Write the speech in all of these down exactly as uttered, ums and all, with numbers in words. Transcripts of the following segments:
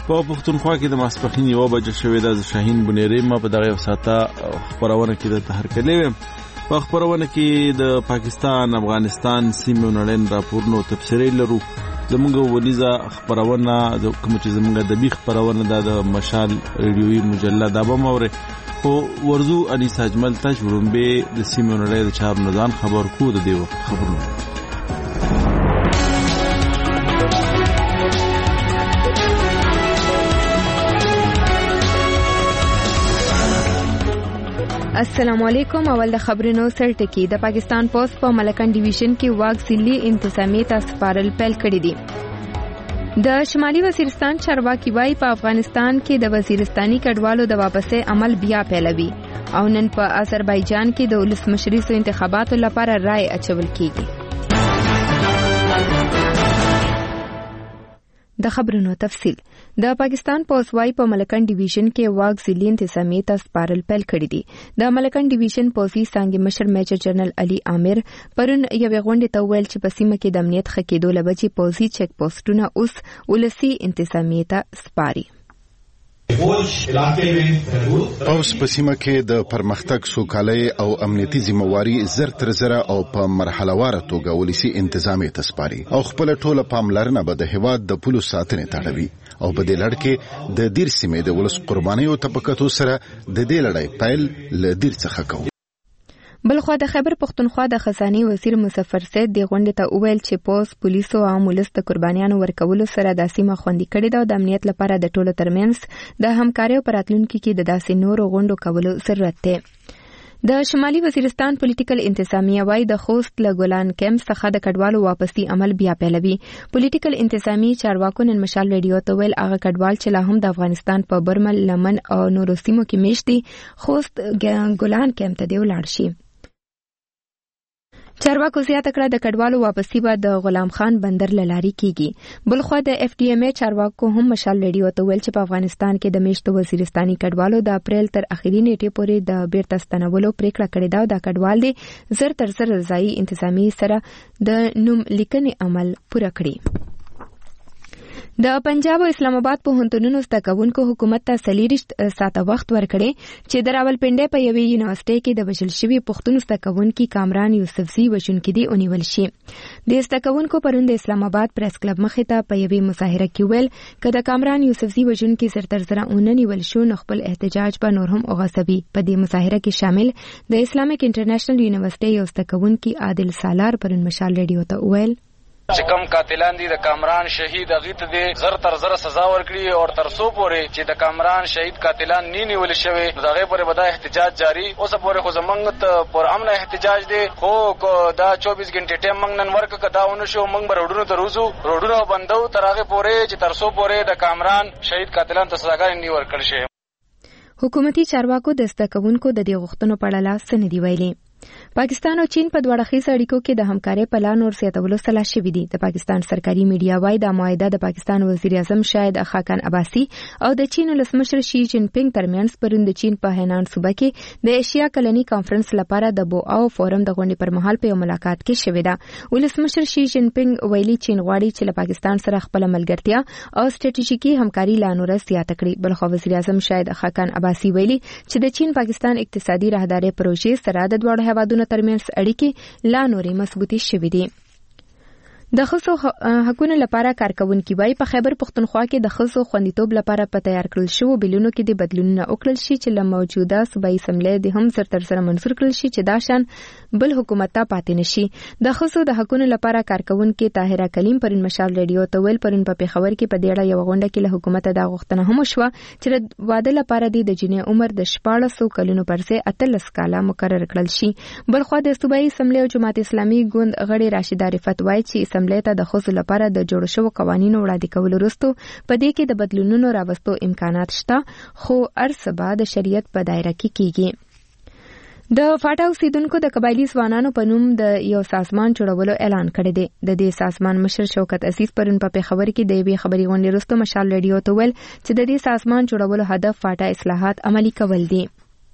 په پښتونخوا کې د ماسپښین یوه بجه شوې ده. زه شاهین بنیری ما په دغه ساعته خپرونه کې د تهرکلې ویم. په خپرونه کې د پاکستان افغانستان سیمې نړۍ راپورونو تفسیري لرو. زمونږ ونیزه خپرونه کوم چې زمونږ د بیخ خپرونه ده د مشال ریډیوي مجله دا به موري خو ورزو انیس اجمل تاج ورومبه د سیمې نړۍ د چارو نظام خبر کو د دیو خبرونه. السلام علیکم. اول د خبرونو سرټکی. د پاکستان پوسټ په ملکن ډیویژن کې واګ ضلعي انتظامی ته سپارل پیل کړی دي. د شمالي وزیرستان چارواکي وايي په افغانستان کې د وزیرستاني کډوالو د واپسې عمل بیا پیلوي او نن په آذربایجان کې د ولسمشري سو انتخاباتو لپاره رائے اچول کیږي. د خبرونو تفصیل. د پاکستان پولیس وايي په ملکن ډیویژن کې واګ ضلعي انتظامی ته سپارل پیل کړی دي. د ملکن ډیویژن پولیسي څانګې مشر میجر جنرال علي عامر پرون یوې غونډې ته وویل چې په سیمه کې د امنیت ښه کېدو له وجې پولیسي چیک پوسټونه اوس ولسي انتظامی ته سپاري. اوس په سیمه کې د پرمختګ سوکالۍ او امنیتي ذمہواری زر تر زره او په مرحله وار توګه ولسی انتظامی ته سپاري او خپل ټوله پاملرنه به د هواد د پولیسو ساتنې ته اړوي او په دې لړ کې د دیر سیمې د ولس قربانیو طبقاتو سره د دې لړۍ پیل ل دیر څخه کوي. بلخوا د خیبر پختونخوا د خزاني وزیر مظفر سید د غونډې ته وویل چې پولیس پولیسو او ولس د قربانیانو ورکولو سره د سیمه خوندي کړي ده او د امنیت لپاره د ټولو ترمنځ د همکارۍ په راتلونکي کې د داسې نورو غونډو کولو ضرورت دی. د شمالي وزیرستان پولیټیکل انتظامیه وايي د خوست له ګولان کیمپ څخه د کډوالو واپسی عمل بیا پیلوي. پولیټیکل انتظامی چارواکو نن مشال ریډیو ته ویل هغه کډوال چې لا هم د افغانستان په برمل لمن او نورو سیمو کې میشت دي خوست ګولان کیمپ ته دی ولاړ شي. چارواکو زیاته کړه د کډوالو واپسی به د غلام خان بندر لاري کیږي. بلخوا د اف ډي ام ای چارواکو هم مشال ریډیو ته ویل چې په افغانستان کې د میشتو وزیرستاني کډوالو د اپریل تر اخري نیټې پورې د بیرته ستنولو پریکړه کړې ده او د کډوال دي زر تر زر ځای انتظامی سره د نوم لیکنې عمل پوره کړي. د پنجاب او اسلام آباد په هنتونونو زده کوونکو حکومت ته څلېرویشت ساعته وخت ورکړی چې د راولپنډۍ په یوې یونیورسټۍ کې د وژل شوي پښتون زده کوونکي کامران یوسفزي وژونکي دي ونیول شي. د زده کوونکو پرون د اسلام آباد پریس کلب مخې ته په یوې مظاهره کې ویل که د کامران یوسفزي وژونکي زر تر زره ونه نیول شو نو خپل احتجاج به نور هم وغځوي. په دې مظاهره کې شامل د اسلامیک انټرنیشنل یونیورسټۍ یو زده کوونکي عادل سالار پرون مشال ریډیو ته ویل چې کوم قاتلان دي د کامران شهید هغه ته دي زر تر زر سزا ورکړي او تر څو پورې چې د کامران شهید قاتلان نه نیول شوی دغه پورې به احتجاج جاری اوس پورې خو زمنګ ته پر امن احتجاج دي خو دا چوبیس غنټې ټیم موږ نن ورک کداونه شو موږ روډونو ته روزو روډونو بندو تر هغه پورې چې تر څو پورې د کامران شهید قاتلان ته سزاګانې نه ورکړل شي. حکومتي چارواکو د زده کوونکو د دې غوښتنو په اړه څه نه دی ویلي. پاکستان او چین په دواړه خیز اړیکو کې د همکارۍ پلان ور زیاتولو سلا شوي دي. د پاکستان سرکاري میډیا وايي دا معاهده د پاکستان وزیر اعظم شاهد خاقان عباسي او د چین ولسمشر شي جین پینګ ترمنځ پرون د چین په هینان صوبه کې د ایشیا کلنی کانفرنس لپاره د بوآو فورم د غونډې پر مهال په یو ملاقات کې شوې ده. ولسمشر شي جین پینګ ویلي چین غواړي چې له پاکستان سره خپل ملګرتیا او ستراتیژیکي همکاري لا نور زیاته کړي. بلخو وزیر اعظم شاهد خاقان عباسي ویلي چې د چین پاکستان اقتصادي راهداري پروژې سره د دوه هیوادونو ترمنځ اړیکې لا نورې مضبوطې شوې دي. د ښځو حقونو لپاره کارکونکي وايي په خیبر پختونخوا کې د ښځو خوندیتوب لپاره په تیار کړل شوو بلونو کې د بدلونونه وکړل شي چې له موجوده صوبایي اسمبلۍ د هم زر تر زره منظور کړل شي چې دا شان بل حکومت ته پاتې نشي. د ښځو د حقونو لپاره کارکونکي طاهره کلیم پرون مشال ریډیو ته ویل پرون په پیښور کې په دې اړه یو غونډه کې له حکومت دا غوښتنه هم وشوه چې د واده لپاره د جنې عمر د شپاړسو کلونو پر ځای اتلس کاله مقرر کړل شي. بلخوا د صوبایي اسمبلۍ او جماعت اسلامي ګوند غړي راشده رفت وايي چې اسمبلۍ ته د ښځو لپاره د جوړ شوو قوانینو وړاندې کولو وروسته په دې کې د بدلونونو راوستو امکانات شته خو ارڅه به د شریعت په دایره کې کیږي. د فاټا اوسیدونکو د قبایلی ځوانانو په نوم د یو سازمان جوړولو اعلان کړی دی. د دې سازمان مشر شوکت عزیز پرون په پیښور کې د یوې خبري غونډې وروسته مشال ریډیو ته ویل چې د دې سازمان جوړولو هدف فاټا اصلاحات عملي کول دي.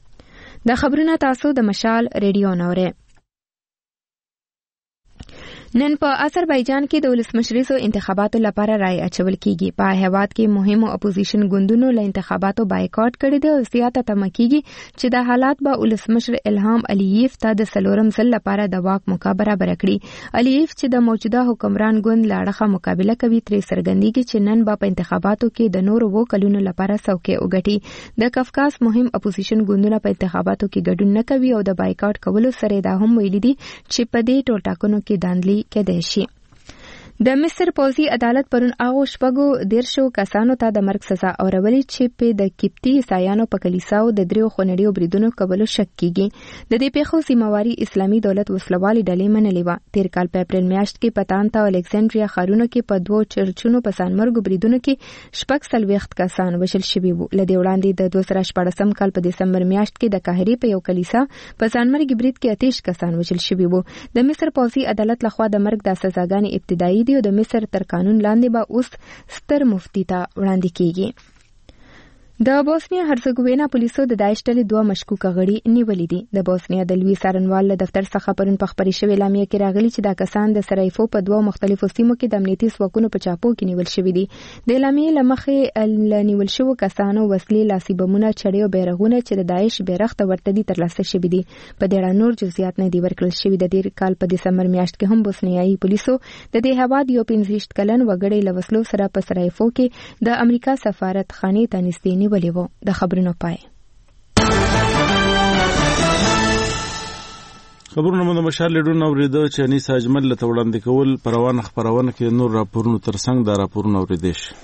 د خبرونه تاسو د مشال ریډیو نوره. نن په آذربایجان کې د ولسمشریزو انتخاباتو لپاره رای اچول کیږي. په هیواد کې مهمو اپوزیشن ګوندونو له انتخاباتو بایکاټ کړی دی او زیاته تمه کیږي چې د حالات به ولسمشر الهام الییف ته د څلورم ځل لپاره د واک موقع برابر کړي. الییف چې د موجوده حکمران ګوند له اړخه مقابله کوي ترې څرګندېږي چې نن به په انتخاباتو کې د نورو اووه کلونو لپاره څوکۍ وګټي. د کفکاس مهم اپوزیشن ګوندونه په انتخاباتو کې ګډون نه کوي او د بایکاټ کولو سره دا هم ویلي دي چې په دې ټولټاکنو کې داندلي کېدای شي. د مصر پوځي عدالت پرون هغو شپږو دیرشو کسانو ته د مرګ سزا اورولې چې په د کیپټي عیسایانو په کلیساو د دریو خونړیو بریدونو کولو شک کیږي. د دې پیښو ذمہواري اسلامي دولت وسلوالي ډلې منلې وه. تیر کال په اپریل میاشت کې په تانتا او الکسندریا ښارونو کې په دوو چرچونو په ځانمرګو بریدونو کې شپږ څلوېښت کسان وژل شوي وو. له دې وړاندې د دوه زره شپاړسم کال په دسمبر میاشت کې د قاهرې په یو کلیسا په ځانمرګي برید کې اتیش کسان وژل شوي وو. د مصر پوځي عدالت لخوا د مرګ د سزاګانې ابتدایي دی او د مصر تر قانون لاندې به اوس ستر مفتي ته وړاندې کیږي. د بوسنیا هرزګوینا پولیسو د داعش ډلې دوه مشکوکه غړي نیولي دي. د بوسنیا د لوی څارنوال له دفتر څخه پرون په خبري شوې اعلامیه کې راغلي چې دا کسان د سرایفو په دوه مختلفو سیمو کې د امنیتي ځواکونو په چاپو کې نیول شوي دي. د اعلامیې له مخې له نیول شوو کسانو وسلې، لاسي بمونه، چړې او بیرغونه چې د داعش بیرغ ته ورته دي ترلاسه شوي دي. په دې اړه نور جزئیات نه دي ورکړل شوي. د دې کال په دسمبر میاشت کې هم بوسنیایي پولیسو د دې هیواد یو پنځه ویشت کلن وګړی له وسلو سره په سرایفو کې د امریکا سفارت خانې ته نږدې نیولې وو. د خبرونو پای خبرونه مو د مشال لیډرونو اوریدو چې انیسا اجمل له وړاندې کول پروانه خبرونه کې نور راپورونو ترڅنګ دا راپورونه اوریدل شي.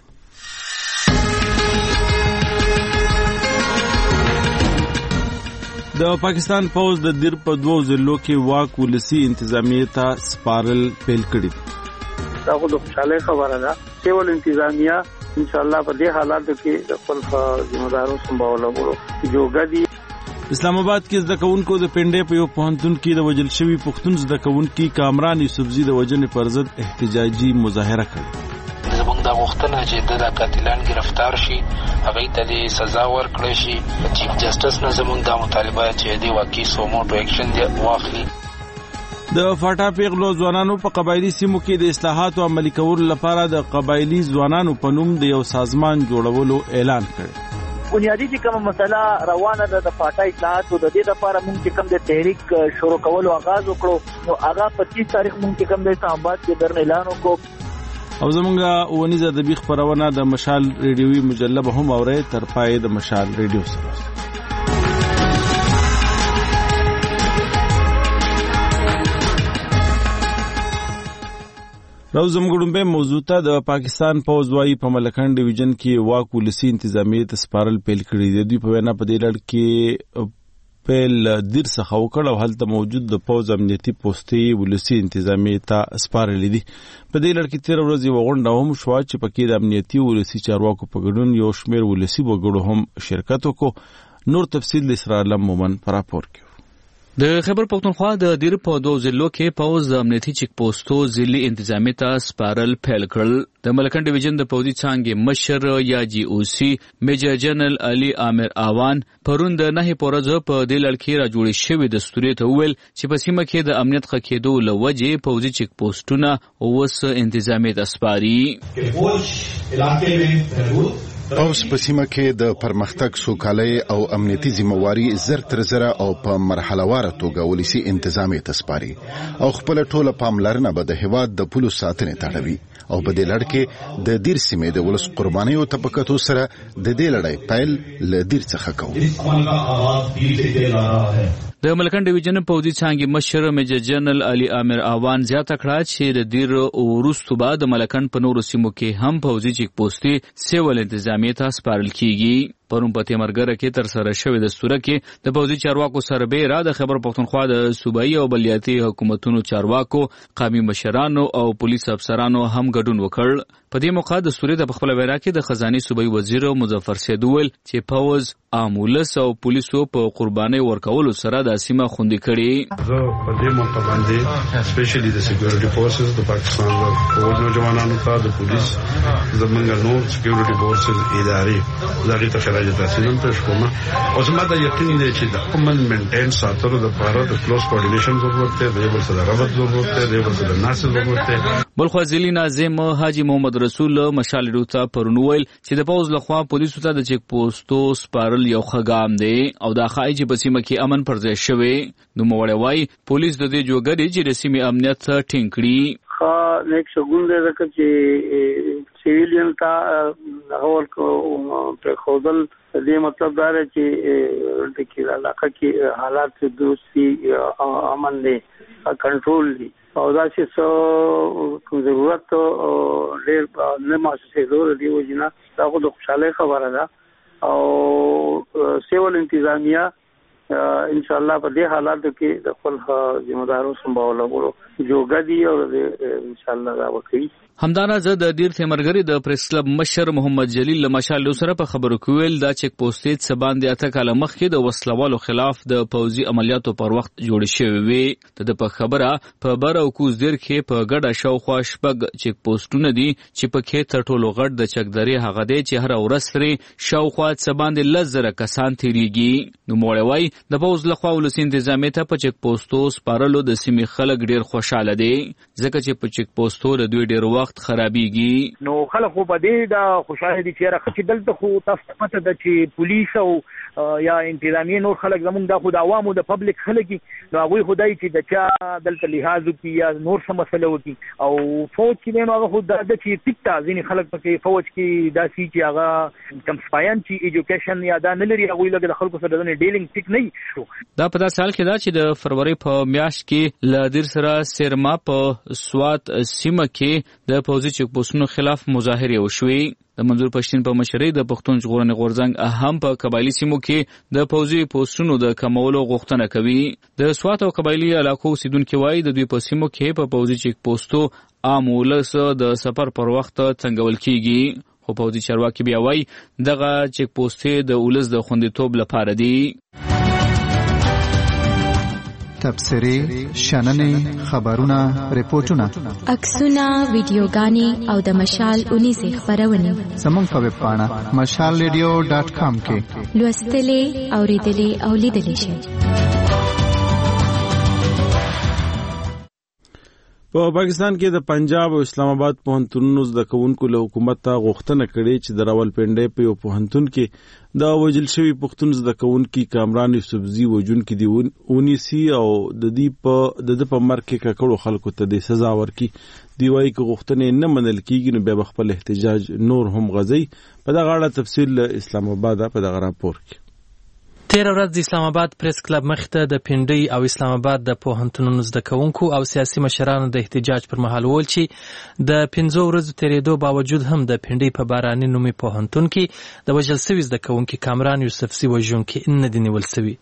د پاکستان پوز د دیر په دوو ضلعو کې واک ولسی انتظامیه ته سپارل پیل کړی. دا خو د خوشاله خبره ده چې ول انتظامیه ان شاء الله په دې حالاتو کې خپل ذمہدارو سمبالولو جوګه دي. اسلام آباد کې زده کوونکو د پنډې په یو پوهنتون کې د وژل شوي پښتون زده کوونکي کامران یوسفزي د وژنې پر ضد احتجاجي مظاهره کړې. زموږ د غوښتنه چې د قاتلان گرفتار شي، هغه ته سزا ورکړي شي. چیف جسټس نه زموږ د مطالبه چې دی واقعي سوموټو اکشن دی واخلي. د فاټا پیغلو ځوانانو په قبایلی سیمو کې د اصلاحاتو عملي کولو لپاره د قبایلی ځوانانو په نوم د یو سازمان جوړولو اعلان کړ. بنیادی چې کوم مسله روانه ده د فاټا اصلاحاتو د دې لپاره موږ چې کوم د تحریک شروع کولو آغاز وکړو، نو هغه پچیس تاریخ موږ چې کوم د اسلام آباد کې درن اعلان وکړو. او زمونږه ونیزه د بیخ خبرونه د مشال ریډیوي مجله به هم اورئ تر پای د مشال ریډیو سره. روزم ګډمبه موضوع ته د پاکستان پوز وايي په ملکن ډیویژن کې واک ولسی انتظامیه ته سپارل پیل کړی دی. دوی په وینا په دې لړ کې پیل دیر څخه وکړ او هلته موجود د پوز امنیتي پوستې ولسی انتظامیه ته سپارل دي. په دې لړ کې تیر ورځ یو غونډه هم شو چې پکې د امنیتي ولسی چارواکو په ګډون یو شمېر ولسی وګړو هم شرکت وکړ. نور تفصیل د اسرائیل مومن پر راپور کې. د خیبر پختونخوا د دیر په دوه ضلعو کې پوز د امنیتي چیک پوسټو ضلعي انتظامیه ته سپارل پیل کړل. د ملکن ډیویژن د پوځي څانګې مشر یا جی او سی میجر جنرال علي عامر آوان پرون د نه پورځ په دې لړ کې را جوړې شوې د ستوري ته ویل چې په سیمه کې د امنیت خکېدو لوجې پوځي چیک پوسټونه اوس انتظامیه ته سپاري. اوس په سیمه کې د پرمختګ، سوکالۍ او امنیتي ذمہواري زر تر زره او په مرحله واره توګه ولسی انتظامیه ته سپاري او خپل ټوله پاملرنه به د هیواد د پولیسو ساتنې ته اړوي. او په دې لړ کې د دیر سیمې د ولس قربانیو ته په کتو سره د دې لړۍ پیل له دیر څخه کوو. د ملکن ډیویژن پوځي څانګې مشر میجر جنرال علي عامر آوان زیاته کړه چې د دیر وروسته بعد د ملکن په نورو سیمو کې هم پوځي چیک پوسټي سیول انتظامیه ته سپارل کیږي. پرون په تیمرګره کې تر سره شوې د ستوره کې د پوځي چارواکو سربېره د خیبر پختونخوا د صوبایي او بلدیاتي حکومتونو چارواکو، قومي مشرانو او پولیس افسرانو هم ګډون وکړ. په دې موقع د ستوري د خپل وینا کې د خزاني صوبایي وزیر مظفر سید ویل چې پوځ امولس او پولیسو په قرباني ورکولو سره د سیمه خوندي کړي. زه په دې موقع باندې سپیشلی د سکیورټي فورسز د پاکستان د فوج نوجوانانو ته د پولیس زمونږ نور سکیورټي فورسز ادارې زغی ته احتجاج تحصیل پېښ کوم او زما دا یقین دی چې د امن مینټین ساتلو لپاره د کلوز کوارډینیشن ضرورت دی، د یو سره رابط ضرورت دی، د یو سره ناسل ضرورت دی. بلخو ځلی ناظم حاجی محمد رسول مشال روتا پرنویل چې د پوز لخوا پولیسو ته د چیک پوسټو سپارل یو خګام دی او دا خای چې په سیمه کې امن پر ځای شوی. نو موړی وای پولیس د دې جوګری چې د سیمې امنیت ټینګ کړي. خا نیک شګون دی ځکه چې سیویلین ته هول کو په خودل دې مطلب دا دی چې د کیرا علاقه کې حالات دوستي امن دي کنټرول دي او دا چې څو کوم ضرورت ډېر نه محسوسې ضرورت دی وجنا دا خو د خوشاله خبره ده او سیول انتظامیه ان شاء الله په دې حالاتو کې د خپل ذمہ دارو سمبالولو جوګدي او ان شاء الله دا وکړي. همدانا زه د دیر تیمرګری د پریس کلب مشر محمد جلیل لمشال سره په خبرو کویل دا چیک پوسټ سبان د اته کاله مخکې د وسلوالو خلاف د پوځي عملیاتو پر وخت جوړ شوی وي. د په خبره په بر او کوز دیر کې په ګډه شاوخوا شپږ چیک پوسټونه دي چې په کې تر ټولو غټ د چکدري هغه دی چې هر ورځ لري شاوخوا سبان د لزره کسان تیریږي. نو موړی وای د پوز لخوا ولس انتظامیه ته په چیک پوسټو سپارلو د سیمې خلک ډیر خوشاله دي ځکه چې په چیک پوسټو د دوی ډیر وخت خرابېږي. نو خلک په دې دا خوشاله دي چې راخه دلته خو تاسو پته ده چې پولیس او یا انتظامیه نور خلک زمونږ د خو د عوامو د پبلک خلک نو هغه خدای چې د چا دلته لحاظ کوي یا نور څه مسله وکي او فوج کې نو هغه خو د چې ټیکټا ځینې خلک پکې فوج کې دا سي چې هغه کم سپایان چې ایجوکیشن یا دا نه لري هغه لګ د خلکو سره د ډیلینګ ټیک نه دا په داسې حال کې دا چې د فروری په میاشت کې ل دیر سره سرما په سوات سیمه کې د پوځي چیک پوسټونو خلاف مظاهره وشوي. د منظور پښتين په مشرۍ د پښتون ژغورنې غورځنګ اهم په قبایلی سیمو کې د پوځي پوسټونو د کمولو غوښتنه کوي. د سوات او قبایلی علاقو اوسیدونکو وایي د دوی په سیمو کې په پوځي چیک پوسټو عام ولس د سفر پر وخت څنګهول کیږي. خو پوځي چارواکي بیا وایي دغه چیک پوسټ د ولس د خوندیتوب لپاره دی. تبصرې، شننې، خبرونه، ریپورتونه، عکسونه، ویډیوګانې او د مشال اونیزې خبرونه زموږ په ویب پاڼه مشال ریډیو ډاټ کام کې لوستلې، اوریدلې او لیدلې شئ. په پاکستان کې د پنجاب او اسلام آباد پوهنتونونو زده کوونکو له حکومت ته غوښتنه کړې چې د راولپنډۍ په یو پوهنتون کې د وژل شوي پښتون زده کوونکي کامران یوسفزي وژونکي دي ونیسي او د دې په د ده په مرګ کې ککړو خلکو ته د سزا ورکړي. دوی وایي که غوښتنې نه منل کېږي نو بیا به خپل احتجاج نور هم غځوي. په دغه اړه تفصیل له اسلام آباده په دغه راپور کې. تیر ورځ د اسلام آباد پریس کلب مخته د پنډۍ او اسلام آباد د پوهنتونونو زده کوونکو او سیاسي مشرانو د احتجاج پر مهال وویل چې د پنځو ورځو تیریدو باوجود هم د پنډۍ په باراني نومي پوهنتون کې د وژل سوي زده کوونکي کامران یوسفزي وژونکي نه دي نیول سوي.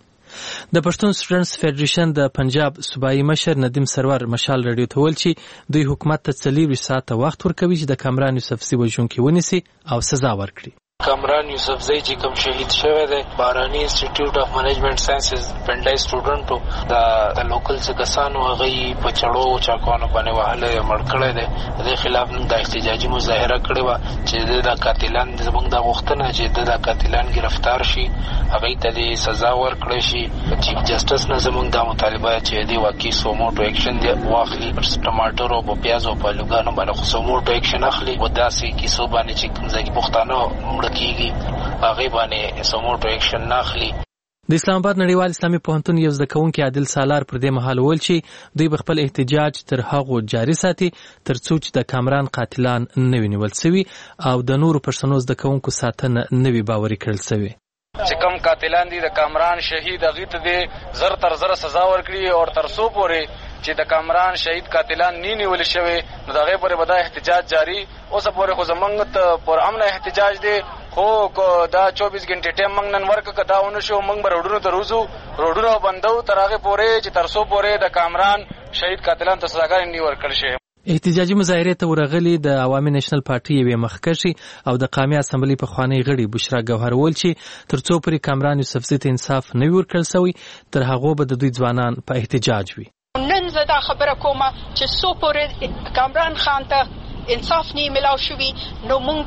د پښتون سټوډنټس فیډریشن د پنجاب صوبایي مشر ندیم سرور مشال رادیو ته ویل چې دوی حکومت ته څلور ساعته وخت ورکوي چې د کامران یوسفزي وژونکي ونیسي او سزا ورکړي. کامران یوسفزی چې کوم شهید شوی دی بارانی انسټیټیوټ اف منیجمنت ساينسز پنډای سټوډنټو د لوکل څخه کسانو هغه په چړو چاکوانو باندې وهله مړ کړی دی. د خلاف نن د احتجاجي مظاهره کړې و چې د قاتلان زموږ د غوښتنه چې د قاتلان گرفتار شي هغه ته سزا ورکړي شي. چیف جسټس نه زموږ د مطالبه چې دی واقعي سوموټو اکشن دی واخلي ټماټر او پیاز او پالوګانو باندې سوموټو اکشن اخلي و داسې کیسو باندې چې کوم ځای پښتانه کیږي هغه باندې سموټو اکشن ناخلي. د اسلام آباد نړیوال اسلامي پوهنتون یو زده کوونکی عادل سالار پر دې مهال ویل چې دوی به خپل احتجاج تر هغو جاري ساتي تر څو چې د کامران قاتلان نه وي نیول سوي او د نورو پښتنو زده کوونکو ساتنه نه وي باوري کړل سوي. چې کم قاتلان دي د کامران شهید هغه ته دي زر تر زر سزا ورکړي او تر څو پورې چې د کامران شهید قاتلان نه نیول شوی نو دغه پورې به دا احتجاج جاری اوس پورې خو زمونږ ته پر امن احتجاج دی خو دا چوبیس غنټې ټیم موږ نن ورک کداونه شو موږ روډونو ته روزو روډونو بندو تر هغه پورې چې تر څو پورې د کامران شهید قاتلان ته سزاګانې نه ورکړل شي. احتجاجي مظاهرې ته ورغلي د عوامي نېشنل پارټي یوې مخکښې او د قومي اسمبلی پخوانۍ غړي بشرا ګوهر وویل چې تر څو پورې کامران یوسفزي ته انصاف نه وي ورکړل سوی تر هغو به د دوی ځوانان په احتجاج وي. نن زه دا خبره کومه چې څو پورې کامران خان ته انصاف نه ملاو شوی نو موږ به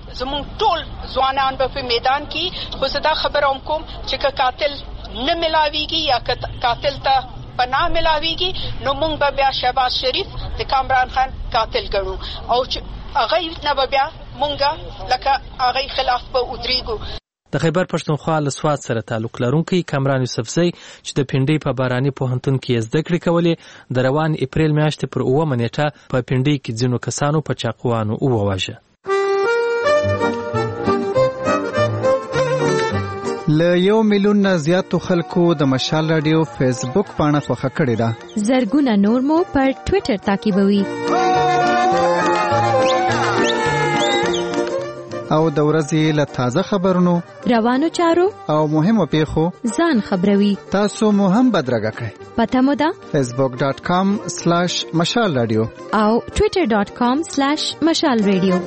زمون ټول ځوانان به په میدان کې خو زه دا خبره هم کوم چې که قاتل نه ملاویږي یا قاتل ته پناه ملاویږي نو موږ به بیا شهباز شریف د کامران خان قاتل ګڼو او هغه نه به بیا موږ لکه هغه خلاف به ودرېږو. د خیبر پښتونخوا له سوات سره تعلق لرونکی کامران یوسفزی چې د پنډۍ په باراني پوهنتون کې زده کړې کولې د روان اپریل میاشتې پر اوومه نیټه په پنډۍ کې ځینو کسانو په چاقوانو وواژه. له یو میلیون نه زیاتو خلکو د مشال رادیو فیسبوک پاڼه خوښه کړې ده. زرګونه نور مو پر ټوئیټر تعقیبوي او د ورځې له تازه خبرونو، روانو چارو او مهمو پیښو ځان خبروي. تاسو مو هم بدرګه کړئ. پته مو ده فیسبوک ډاٹ کام سلیش مشال رادیو او ټوئیټر ډاٹ کام سلیش مشال رادیو.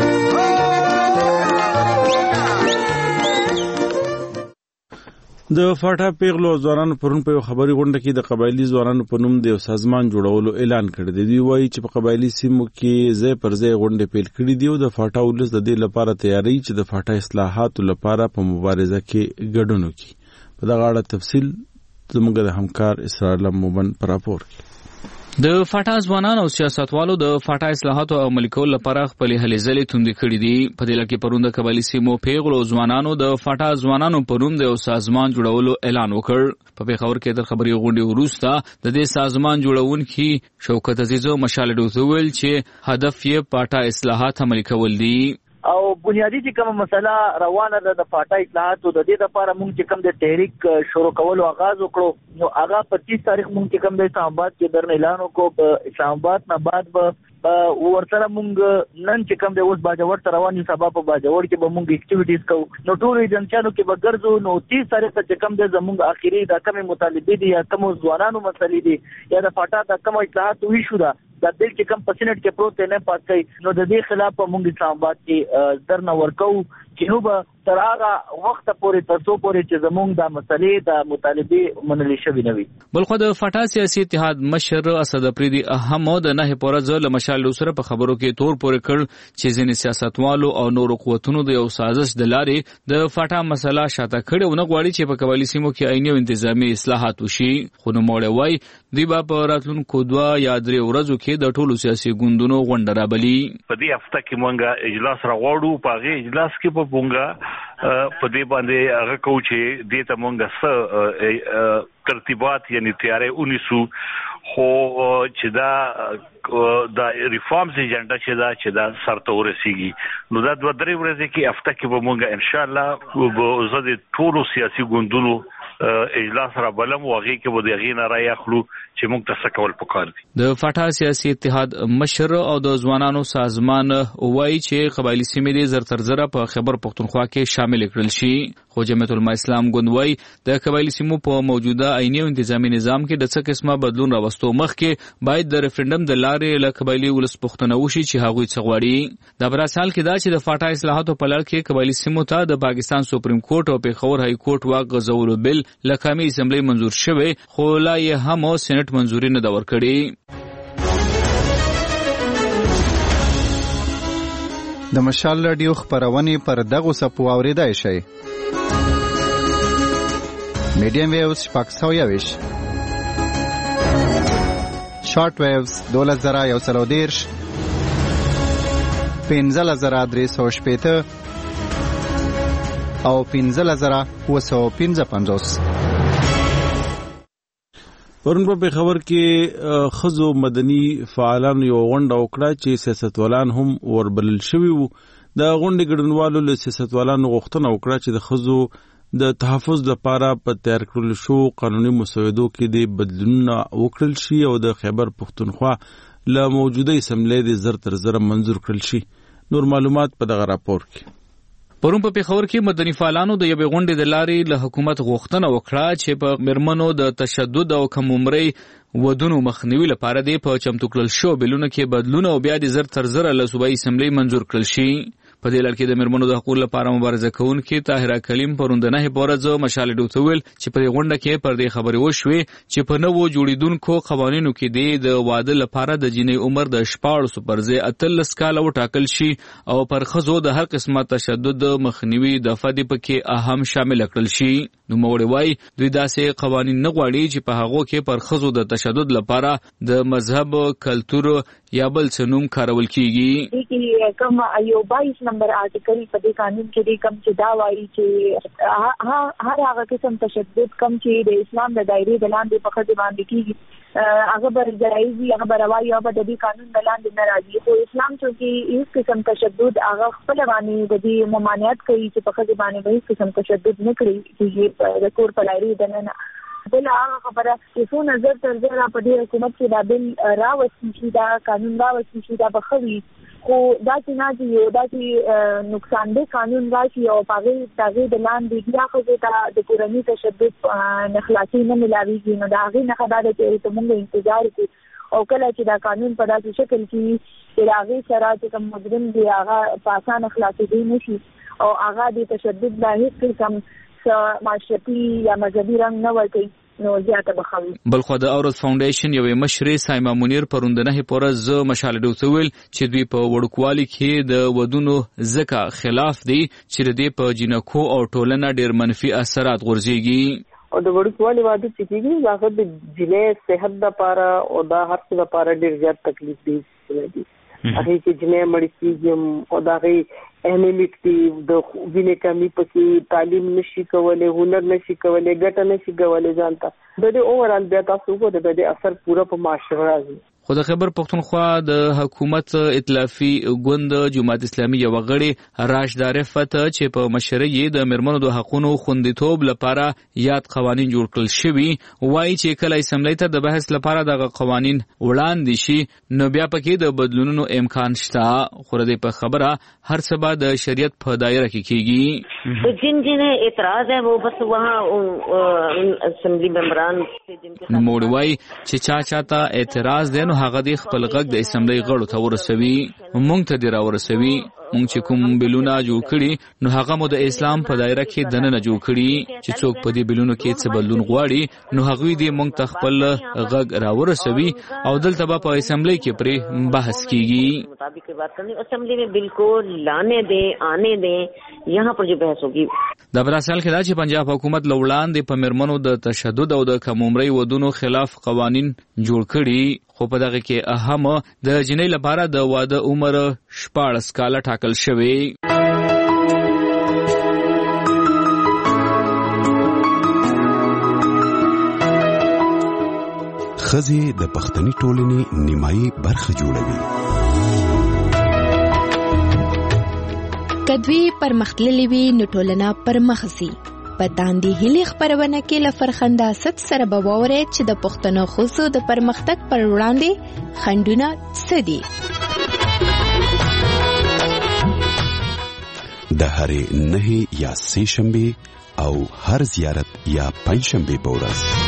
د فاټا پیغلو ځوانانو پرون په خبري غونډه کې د قبایلی ځوانانو په نوم د سازمان جوړولو اعلان کړی دی. دوی وایي چې په قبایلی سیمو کې ځای پر ځای غونډې پیل کړي دي او د فاټا ولس د دې لپاره تیاری چې د فاټا اصلاحاتو لپاره په مبارزه کې ګډون وکړي. په دغه اړه تفصیل زموږ د همکار اسرار مومن پر راپور کې. د فاټا ځوانانو او سیاستوالو د فاټا اصلاحاتو او عملي کولو لپاره خپل هلې ځلې توندې کړې دي. په دې لکه پروند د قبایلی سیمو پیغلو ځوانانو د فاټا ځوانانو پروند یو سازمان جوړولو اعلان وکړ. په پیښور کې د خبري غونډې وروسته د دې سازمان جوړونکي شوکت عزیزو مشال ډوته ویل چې هدف یې فاټا اصلاحات عملي کول دي او بنیادی چې کوم مسله روانه ده د فاټا اصلاحاتو د دې لپاره موږ چې کوم د تحریک شروع کولو آغاز وکړو نو هغه پچیس تاریخ موږ چې کوم د اسلام آباد کې درن اعلان وکړو. په اسلام آباد نه بعد به ورسره موږ نن چې کوم د اوس باجوړ تر رواني سبا په باجوړ کې به موږ اکټیویټیز کوو. نو ټول ایجنسیانو کې به ګرځو. نو تیس تاریخ ته چې کوم د زموږ اخیری د کوم مطالبه دي یا کوم ځوانانو مسلې دي یا د فاټا د کوم اصلاحات وی شو دا د دې چې کوم پسینټ کې پروت نه پات کوي نو د دې خلاف موږ اسلام آباد کې درنه ورکو چې نو به تر هغه وخت پورې تر څو پورې چې زموږ د مسلې د مطالبه منل شوی نه وي. بلخو د فاټا سیاسي اتحاد مشر اسد افریدي احمد نه پورز له مشال سره په خبرو کې تور پورې کړ چې ځینې سیاستوالو او نورو قوتونو د یو سازش د لارې د فاټا مسله شاته کړي ونه غواړي چې په قبایلی سیمو کې عیني او انتظامی اصلاحات وشي. خو نو موړ وای دی با په راتلونکو دوه یا درې ورځو کې د ټولو سیاسي ګوندونو غونډه رابلي. په دې هفته کې مونږه اجلاس راغوړو. په هغه اجلاس کې په مونږه په دې باندې هغه کو چې دې ته مونږه س ترتیبات یعنی تیارې اونیسو خو چې دا د ریفارمز ایجنډا چې دا چې دا سرته ورسیږي نو دا دوه درې ورځې کې هفته کې به مونږه ان شاء الله به زه د ټولو سیاسي ګوندونو اجلاس را بلم واغې کې به دغه نه راي اخلو چې موږ تاسو کول پکار دي. د فاټا سیاسي اتحاد مشر او د ځوانانو سازمان وایي چې قبایلی سیمې د زر تر زره په خیبر پښتونخوا کې شامل کړل شي. خو جمعیت العلماء اسلام ګوند وایي د قبایلی سیمو په موجوده عیني او انتظامی نظام کې د څه قسمه بدلون راوستو مخکې باید د ریفرندم د لارې له قبایلی ولس پښتنه وشي چې هغوی څه غواړي. د براسال کې دا چې د فاټا اصلاحاتو په لړ کې قبایلی سیمو ته د پاکستان سپریم کورټ او پیښور های کورټ واک غځولو بل لکامي اسمبلی منظور شوی خو لا یې هم سېنات منظوري نه دا ورکړي. د مشال رادیو خبرونه پر دغه سپو اوریدای شي. میډیم ویوز شپږ سوه یویش، شارټ ویوز دوله زره یو سل او دېرش، پنځه زره درې سوه شپېته او پنځه زره اووه سوه پنځه پنځوس. پرون په خبر کې خزو مدني فعالان یو غونډه وکړه چې سیاستوالان هم وربلل شوي وو. د غونډې ګډونوالو له سیاستوالانو غوښتنه وکړه چې د خزو د تحفظ لپاره په تیار کړل شو قانوني مسودو کې د بدلونونه وکړل شي او د خیبر پښتونخوا له موجوده اسمبلی د زر تر زره منظور کړل شي. نور معلومات په دغه راپور کې. پرون په پیښور کې مدني فعالانو د یوې غونډې د لارې له حکومت غوښتنه وکړه چې په میرمنو د تشدد او کم عمرۍ ودونو مخنیوي لپاره د په چمتو کړل شو بلونه کې بدلون او بیا د زر تر زره له صوبایي اسمبلی منظور کړل شي. په دې لړ کې د میرمنو د حقوقو لپاره مبارزه کوونکې طاهره کلیم پروندنه بورز مشال ډوته ویل چې په دې غونډه کې پر دې خبرې وشوې چې په نوو جوړیدونکو قوانینو کې د واده لپاره د جنۍ عمر د شپاړسو پر ځای اتلس کاله وټاکل شي او پر ښځو د هر قسمه تشدد مخنیوي دفعه دې پکې اهم شامل کړل شي. نوموړي وایي دوی داسې قوانین نه غواړي چې په هغو کې پر ښځو د تشدد لپاره د مذهب کلتور یا بل څه نوم کارول کیږي. چې کوم یو بایس نمبر آرټیکل په دې قانون کې کوم چې دا وایي چې هر هغه قسم تشدد کوم چې د اسلام د دایرې د لاندې په خدای باندې کیږي هغه بر جایزي هغه بر وايي او د دې قانون د لاندې نه راځي. خو اسلام چې هیڅ قسم تشدد هغه خپل باندې د دې ممانعت کوي چې په خدای باندې هیڅ قسم تشدد نه کوي چې د کور په لاري د نه بل هغه خبره چې څو نظر تر ځای په دې حکومت کې دا بل راوستي شي دا قانون راوستي شي دا بخوي خو دا چې نه دی یو دا چې نقصان دې قانون راشي او پاغي تاغي د لاندې بیا خو ته د کورنۍ تشدد نخلاصي نه ملاويږي نو دا غي نه خبره چې موږ انتظار کوو او کله چې دا قانون په داسې شکل کې چې هغه سره چې کوم مجرم دی هغه په اسانه خلاصي دی نشي او هغه د تشدد نه هیڅ قسم معاشرتي یا مذهبي رنګ نه ورکوي نو زیاته بخوي. بلخو د اورس فاونډیشن یوې مشرې سایما منیر پروندنه پورز مشال ډوته ویل چې دوی په وړوکوالي کې د ودونو زکه خلاف دي چې د په جنکو او ټولنه ډیر منفي اثرات غورځيږي. او د وړوکوالي واده چې کیږي هغه د جنې صحت لپاره او د هر څه لپاره ډیر زیات تکلیف دي. هغه چې جنې مړ کیږي او دا غي اهمیت د وینې کمی پکې تعلیم نشي کولای هنر نشي کولای ګټه نشي کولای ځانته د دې اوورال بیا تاسو کو د دې اثر پورا په معاشره راځي. خو د خیبر پختونخوا د حکومت ائتلافي ګوند جماعت اسلامي یو غړي راشد عارفت چې په مشرۍ د میرمنو د حقوقو خوندیتوب لپاره یاد قوانین جوړ کړل شوي وایي چې کله اسمبلی ته د بحث لپاره دغه قوانین وړاندې شي نو بیا پکې د بدلونونو امکان شته. خو د په خبره هر څه د شریعت په دایره کې کیږي. تو جن جنہیں اعتراض ہے وہ بس وہاں اسمبلی ممبران نو موږ وایي چې چا چاته اعتراض دی نو هغه د خپل غږ د اسمبلی غړو ته ورسوي مونږ ته دی راورسوي. مونږ چې کوم بلونه جوړ کړي نو هغه مو د اسلام په دایره کې دننه جوړ کړي چې څوک په دې بلونو کې څه بدلون غواړي نو هغه دې مونږ ته خپل غږ راورسوي او دلته به په اسمبلی کې پرې بحث کیږي. مطابق بات کرنی اسمبلی میں بل کو لانے دیں آنے دیں یہاں پر جو بحث ہوگی. د براسل کې دا چې پنجاب حکومت لوړاندې په میرمنو د تشدد او د کم عمرۍ ودونو خلاف قوانین جوړ کړي خو په دغه کې اهم د جنۍ لپاره د واده عمر شپاړس کاله ټاکل شوی. ښځې د پښتني ټولنې نیمایي برخه جوړوي. کدوی پرمختللې وي نو ټولنه پرمخسي. په داندې هلي خبرونه کې لفرخنده ست سره بووره چې د پښتنو خصو د پرمختګ پر وړاندې خندونه سدي. د هرې نه یا سې شنبه او هر زیارت یا پنځ شنبه په ورځ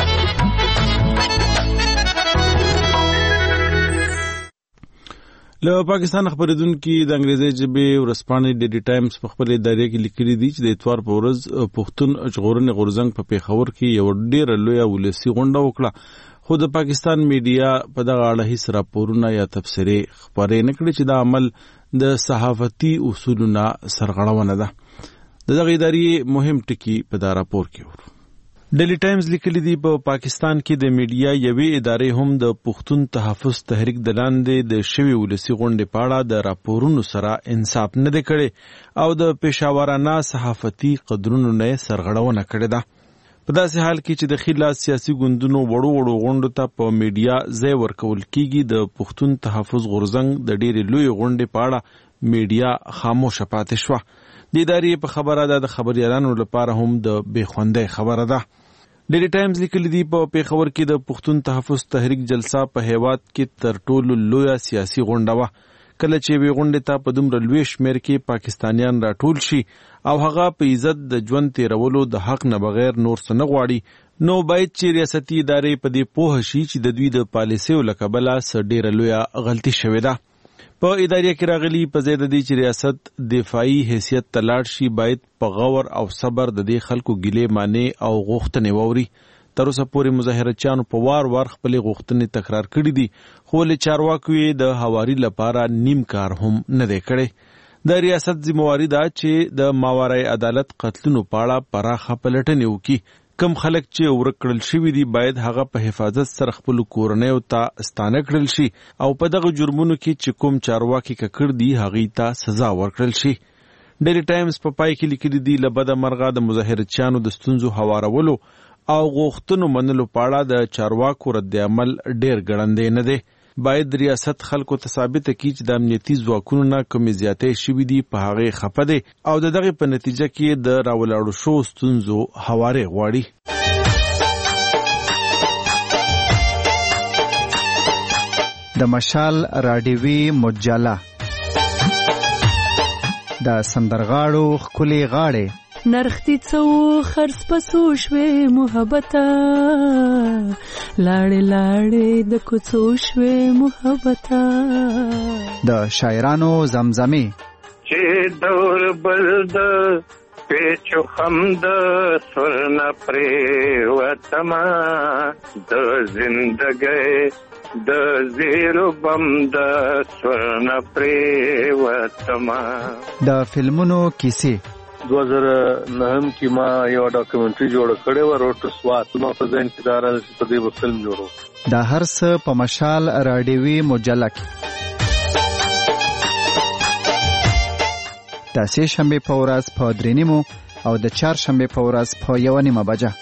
له پاکستان خبرېدونکو د انګریزي ژبې ورځپاڼې ډیلی ټایمز په خپل ادارې کې لیکلي دي چې د اتوار په ورځ پښتون ژغورنې غورځنګ په پیښور کې یو ډېره لویه ولسي غونډه وکړه خو د پاکستان میډیا په دغه اړه هیڅ راپورونه یا تبصرې خپرې نه کړې چې دا عمل د صحافتي اصولونو سرغړونه ده. د دغه ادارې مهم ټکي په دا راپور کې ورو. ډیلی ټایمز لیکلي دي په پاکستان کې د میډیا یوې ادارې هم د پښتون تحفظ تحریک د لاندې د شوی ولسی غونډې په اړه د راپورونو سره انصاف نه دی کړی او د پېښورانه صحافتي قدرونو نه سرغړونه کړې ده. په داسې حال کې چې د خلاص سیاسي ګوندونو وړو وړو غونډو ته په میډیا ځای ورکول کیږي د پښتون تحفظ غورځنګ د ډېرې لوی غونډې په اړه میډیا خاموشه پاتې شوه. د ادارې په خبره ده د خبريالانو لپاره هم د بېخوندۍ خبره ده. ډیلی ټایمز لیکلي دي په پیښور کې د پښتون تحفظ تحریک جلسه په هیواد کې تر ټولو لویه سیاسي غونډه وه. کله چې وی غونډې ته په دومره لوی شمېر کې پاکستانیان راټول شي او هغه په عزت د ژوند تیرولو د حق نه بغیر نور څه نه غواړي نو باید چې ریاستي ادارې په دې پوه شي چې د دوی د پالیسیو له کبله څه ډېره لویه غلطي شوې ده. په ادارې کې راغلي په ځای د دې چې ریاست دفاعي حیثیت ته لاړ شي باید په غور او صبر د دې خلکو ګیلې مانې او غوښتنې واوري. تر اوسه پورې مظاهرچیانو په وار وار خپلې غوښتنې تکرار کړي دي، خو له چارواکو یې د هواري لپاره نیم کار هم نه دی کړی. د ریاست ذمہواری ده چې د ماورای عدالت قتلونو په اړه پراخه پلټنې وکړي. کم خلک چې ورک کړل شوي دي باید هغه په حفاظت سره خپل کورنیو ته ستانه کړل شي او په دغه جرمونو کې چې کوم چارواکي ککړ دي هغې ته سزا ورکړل شي. ډیلی ټایمز په پای کې لیکلي دي له بده مرغه د مظاهرچیانو د ستونزو هوارولو او غوښتنو منلو په اړه د چارواکو رد عمل ډیر ګړندی نه دی. باید ریاست خلکو ته ثابته کړي چې د امنیتي ځواکونو نه کومې زیاتې شوي دي په هغې خفه دی او د دغې په نتیجه کې د راولاړو شوو ستونزو هوارې غواړي. د مشال راډیوي مجله د سندرغاړو ښکلې غاړې نرختی څو خرڅ پسو شوې محبته لاړې لاړې د کوڅو شوې محبته د شاعرانو زمزمې چې دور بل د پیچو خم د سرنا پریوتما د زندګۍ د زیرو بم د سرنا پریوتما. د فلمونو کیسې دو هزار نهم کې ما یو ډاکومنټري جوړ کړی و روټ سوات ما په ځین کې دارل چې په دې به فلم جوړو. دا هر څه په مشال راډیوي مجله کې د سې شنبې په ورځ په درې نیمو او د چهار شنبې په ورځ په یوه نیمه بجه.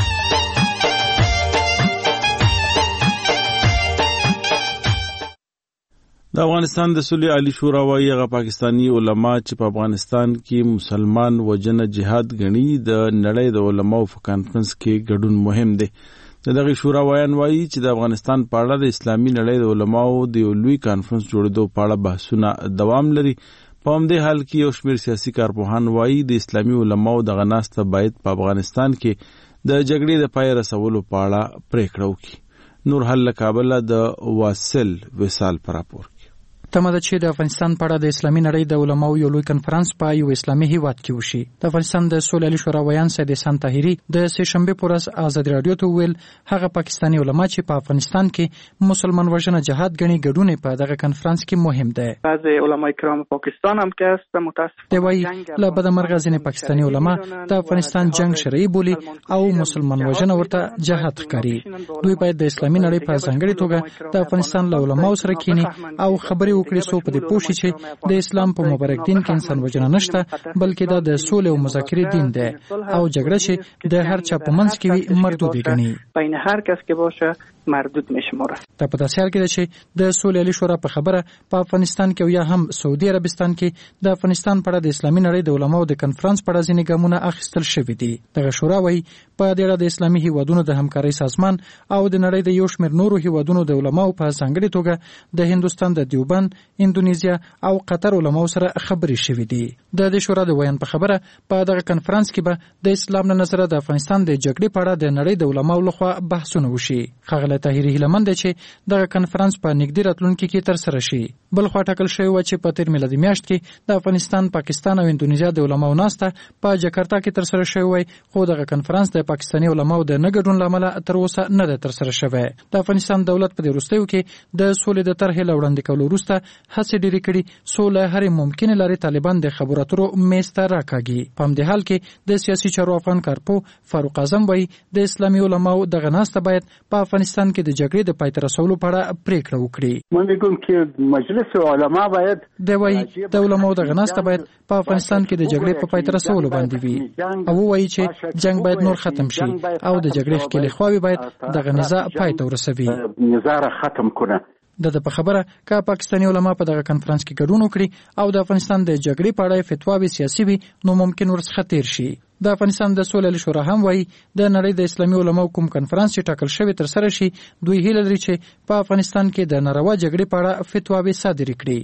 د افغانستان د صلح عالی شورا وايي هغه پاکستانی علما چې په افغانستان کې مسلمان وجنه جهاد غني د نړۍ د علماو په کانفرنس کې ګډون مهم دی. د دغه شورا وایان وايي چې د افغانستان په اړه د اسلامي نړۍ د علماو د لوی کانفرنس جوړېدو په اړه بحثونه دوام لري. په همدې حال کې یو شمېر سیاسي کارپوهان وايي د اسلامي علماو دغه ناسته باید په افغانستان کې د جګړې د پای رسولو په اړه پریکړه وکړي. نور حل له کابله د واصل وصال پر راپور. تمه ده چې د افغانستان په اړه د اسلامي نړۍ د علماو یو لوی کنفرانس په یو اسلامي هیواد کې وشي. د افغانستان د صلح عالی شورا ویان سید احسان طاهري د سې شنبې په ورځ آزاد رادیو ته ویل هغه پاکستانی علما چې په افغانستان کې مسلمان وژنه جهاد غني ګډون په دغه کنفرانس کې مهم ده. بعض علمای کرام پاکستان هم که است متاسفانه دی وایي له بده مرغه ځینې پاکستانی علما د افغانستان جنگ شرعي بولي او مسلمان وژنه ورته جهاد ښکاري. دوی باید د اسلامي نړۍ په ځانګړي توګه د افغانستان له علماو سره کینی او خبرې وکړي څو په دې پوه شي چې د اسلام په مبارک دین کې انسان وژنه نشته بلکې دا د سولې او مذاکرې دین دی او جګړه چې د هر چا په منځ کې وي مردود ګڼي. بین هر کس که باشه مردود میشماره. دا په داسې حال کې ده چې د صلح عالی شورا په خبره په افغانستان کې او یا هم سعودي عربستان کې د افغانستان په اړه د اسلامي نړۍ د علماو د کنفرانس په اړه ځینې ګامونه اخیستل شوي دي. دغه شورا وایي په دې اړه د اسلامي هیوادونو د همکارۍ سازمان او د نړۍ د یو شمېر نورو هیوادونو د علماو په ځانګړي توګه د هندوستان د دیوبند، اندونیزیا او قطر علماو سره خبرې شوي دي. د دې شورا د ویان په خبره په دغه کنفرانس کې به د اسلام له نظره د افغانستان د جګړې په اړه د نړۍ د علماو لخوا بحثونه وشي. ښاغلی طاهري هیله مند چې دغه کنفرانس په نږدې راتلونکي کې ترسره شي. بل خوا ټاکل شوی و چې په تیر میلادي میاشت کې د افغانستان، پاکستان او اندونیزیا د علماو ناسته په جکارتا کې ترسره شوی وای، خو دغه کنفرانس د پاکستاني علماو د نه ګډون لامل تر اوسه نه ده ترسره شوی. د افغانستان دولت په دې وروستیو کې د سولې د طرحې له وړاندې کولو وروسته هڅې ډېرې کړي څو له هرې ممکنې لارې طالبان د خبرو اترو میز ته راکاږي. په همدې حال کې د سیاسي چارو افغان کارپو فاروق اعظم وایي د اسلامي علماو دغه ناسته باید په افغانستان کې د جګړې د پای ته رسولو په اړه پریکړه وکړي. من میگم که مجلس علما باید دی وایي د علماو دغه ناسته باید په افغانستان کې د جګړې په پای ته رسولو باندې وي او وایي چې جنگ باید نور ختم شي او د جګړې ښکېلې خواوې باید دغه نزاع پای ته ورسوي. نزاع ختم کنه. د د په خبره که پاکستانی علما په دغه کنفرانس کې ګډون وکړي او د افغانستان د جګړې په اړه فتواوې سیاسي وي نو ممکن ورڅخه تیر شي. د افغانستان د صلح عالی شورا هم وایي د نړۍ د اسلامي علماو کوم کنفرانس چې ټاکل شوی تر سره شي دوی هیله لري چې په افغانستان کې د ناروا جګړې په اړه فتواوې صادرې کړي.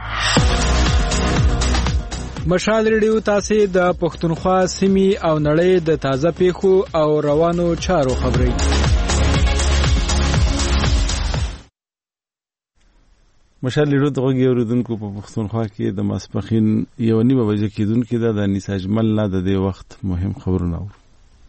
مشال ریډیو تاسو د پښتونخوا سیمې او نړۍ د تازه پیښو او روانو چارو خبري. مشال لیډو ته غوږی اوریدونکو په پښتونخوا کې د ماسپښین یو نیمه بجې کېدونکې ده. د انیس اجمل نه د دې وخت مهم خبرونه اورو.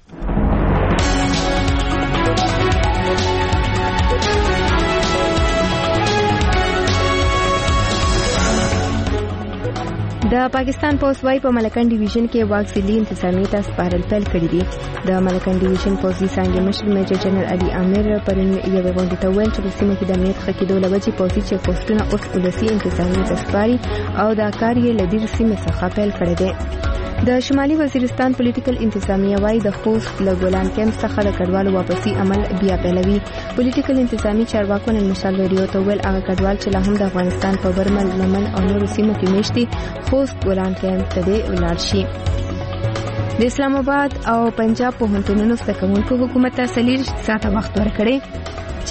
د پاکستان پولیس وايي په ملکن ډیویژن کې واکسیلي انتظامیه ته سپارل پیل کړی دي. د ملکن ډیویژن پولیسي څانګې مشر میجر جنرال علي عامر پرون یوې غونډې ته وویل چې په سیمه کې د امنیت ښه کېدو له وجې پولیسي چیک پوسټونه اوس ولسي انتظامیې ته سپاري او دا کار یې له ډېر سیمې څخه پیل کړی دی. د شمالي وزیرستان پولیټیکل انتظامیه وايي د خوست له ګولان کیمپ څخه د کډوالو واپسی عمل بیا پیلوي. پولیټیکل انتظامی چارواکو نن مشال ریډیو ته ویل هغه کډوال چې لا هم د افغانستان په برمل، لمن او نورو سیمو کې میشتي خوست ګولان کیمپ ته دې ولاړ شي. د اسلام آباد او پنجاب پوهنتونونو زده کوونکو حکومت ته څلور ساعته وخت ورکړی.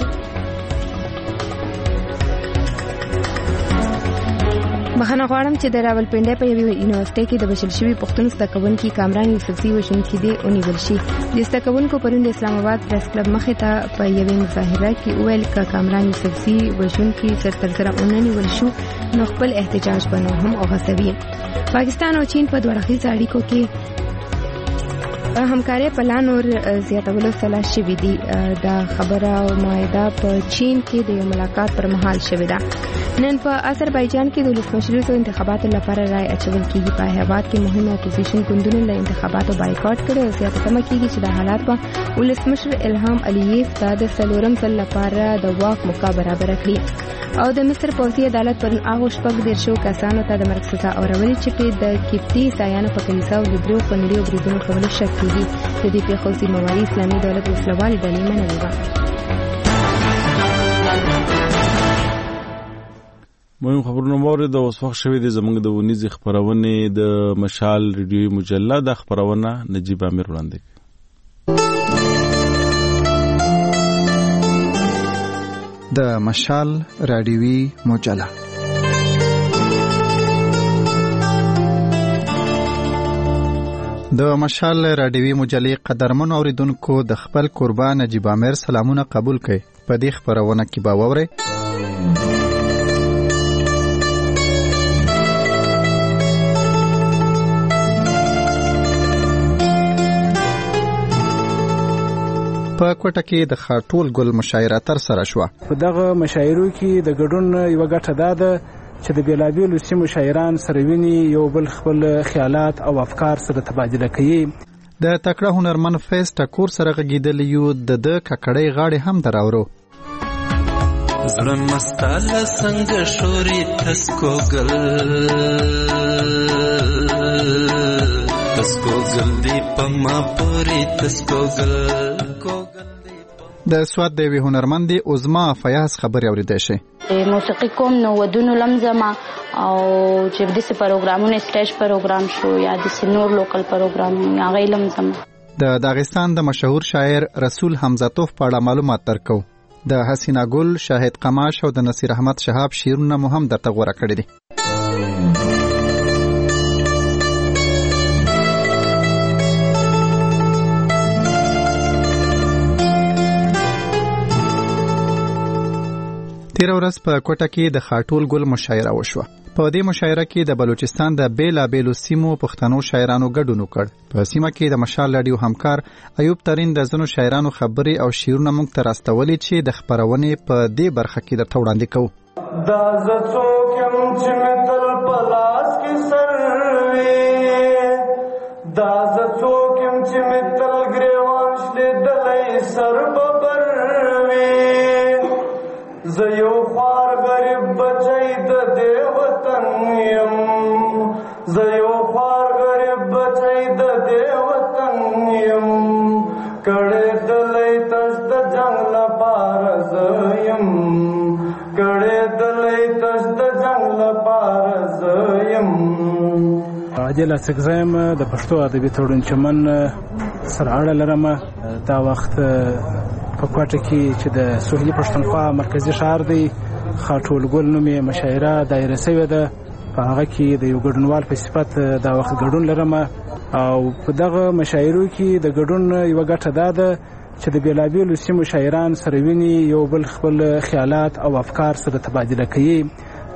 بخښنه غواړم چې د راولپنډۍ په یوې یونیورسيټۍ کې د بشل شوي پښتون زده کوونکي کامران یوسفزي وژونکي دې ونیول شي. د زده کوونکو پرون د اسلام آباد پریس کلب مخې ته په یوې مظاهره کې وویل چې کامران یوسفزي وژونکي سر تر سره ونیول شو نو خپل احتجاج به نور هم وغځوي. پاکستان او چین په دوه اړخیزو اړیکو کې همکاري په لا نور زیاتولو سلا شوې دي. دا خبره او معاهده په چین کې د یو ملاقات پر مهال شوې ده. نن په آذربایجان کې د ولسمشریزو انتخاباتو لپاره رای اچول کېږي. په هیواد کې مهمه اپوزیشن ګوندونو له انتخاباتو بایکاټ کړی او زیاته تمه کېږي چې د حالات په ولسمشر الهام علییف ته د څلورم ځل لپاره د واک موقع برابر کړي. او د مصر پوځي عدالت پرون هغه شپږ دېرشو کسانو ته د مرګ سزا اورولې چې د کیپټي عیسایانو په کلیسا او د درو خونړیو بریدونو کولو شک کېږي. د دې پیښو ذمہواري اسلامي دولت وسلوالې ډلې منلې وه. مهم خبرونه مورد د اوس وخت شوې دي زموږ د ونیزې خبرونې د مشال ریډیوي مجله د خبرونه نجیب امیر وړاندې کوي. د مشال رادیوي مجله د مشال رادیوي مجلې قدرمن اوریدونکو د خپل قربان نجیب امیر سلامونه قبول کړئ. په دې خبرونه کې به واورئ په کوټه کې د خاټول ګل مشاعره تر سره شوه. په دغه مشاعرو کې د ګډون یو ګټه ده چې د بیلابیلو سیمو شاعران سره ویني، یو بل خپل خیالات او افکار سره تبادله کوي. د تکړه هنرمند فیض ټکور سره غږیدلی یو د د ککړۍ غاړې هم دراورو. زړه مستاله څنګه شوري تسکوګل تسکوګل دی پما پوری تسکوګل. د سواد د وی هنرمندي عظما فیاض خبري اوریدای شي. موسیقي کوم نو ودونو لمزما او چې د سې پروګرامونو سټیج پروګرام شو یا د سنور لوکل پروګرام یا غي لمزما. د داغستان د مشهور شاعر رسول حمزاتوف په اړه معلومات درکو. د حسینا ګل، شاهد قماش او د نصیر احمد شهاب شعرونه مو هم درته غوړه کړی دي. تیر ورځ په کوټه کې د خاټول ګل مشاعره وشوه. په دې مشاعره کې د بلوچستان د بیلابیلو سیمو پښتنو شاعرانو ګډون وکړ. په سیمه کې د مشال رادیو همکار ایوب ترین د زنو شاعرانو خبري او شعرونه موږ ته راستولي چې د خبرونې په دې برخه کې درته وړاندې کوو. دا زڅو کوم چې متل پلاس کې سروي، دا زڅو کوم چې متل ګریوان شلې دلې سر ببروي. زه یو خوار غریب بچی د دې وطن یم، زه یو خوار غریب بچی د دې وطن یم. کړه دلې تش د جنگ لپاره زه یم، کړه دلې تش د جنگ لپاره زه یم. عادل اسکزایم د پښتو ادبي تړون چمن سره اړه لرم. دا وخت په کوټه کې چې د سوهلي پښتونخوا مرکزی ښار دی خاټول ګل نومې مشاعره دایره شوې ده. په هغه کې د یو ګډونوال په صفت دا وخت ګډون لرم او په دغه مشاعرو کې د ګډون یو ګټه ده چې د بیلابیلو سیمو شاعران سره ویني، یو بل خپل خیالات او افکار سره تبادله کوي.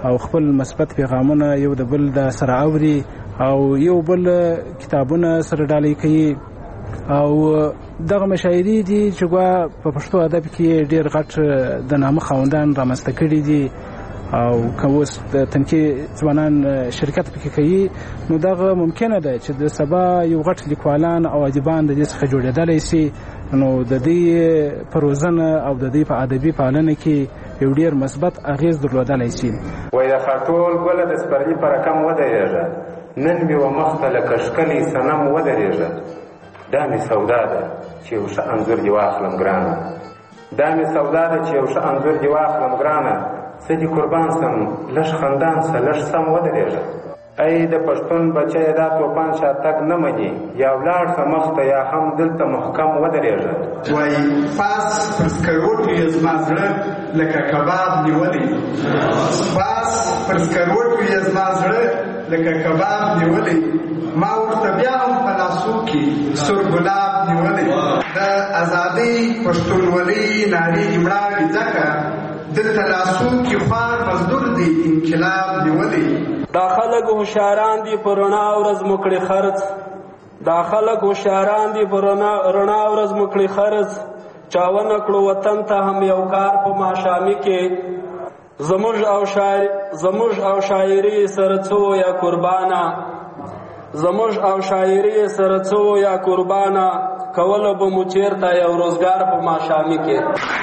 او خپل مثبت پیغامونه یو د بل د سره اوري او یو بل کتابونه سره ډالۍ کوي او دغه مشاعرې دي چې ګوا په پښتو ادب کې ډېر غټ د نامه خاوندان رامنځته کړي دي او که اوس د تنکي ځوانان شرکت پکې کوي نو دغه ممکنه ده چې د سبا یو غټ لیکوالان او ادیبان د دې څخه جوړېدلی سي نو د دې په روزنه او د دې په ادبي پالنه کې یو ډېر مثبت اغېز درلودلی سي. وایي د خاټول ګله د سپرلي په رقم ودرېږه، نن مې و مخته لکه ښکلی صنم ودرېږه. دا مې سودا ده چې یو ښه انځور دې واخلم ګرانه، دا مې سودا ده چې یو ښه انځور دې واخلم ګرانه. زه دې قربان سم لږ خندان سه لږ سم ودرېږه. ای د پښتون بچی دا توپان شاتګ نه مني، یا ولاړ شه مخته یا هم دلته محکم ودرېږه. وایي فاس پر سکروټو یې زما زړه لکه کباب نیولی، فاس پر سکروټو یې زما زړه لکه کباب نیولی. ما ورته بیا هم په لاسو کې سور ګلاب نیولی. د ازادۍ پښتونولۍ نارې دې مړاوې ځکه دلته لاسو کې خوار مزدور دی انقلاب نیولی. دا خلک هوښیاران دي په رڼا ورځ مو کړي خرڅ، دا خلک هوښیاران دي په رڼا ورځ مو کړي خرڅ. چا ونه کړو وطن ته هم یو کار په ماښامي کې، زموږ او شاعر زموږ او شاعري سره څو یا قربانه، زموږ او شاعري سره څو یا قربانه، کوله به مو چیرته یو روزګار په ماښامي کې.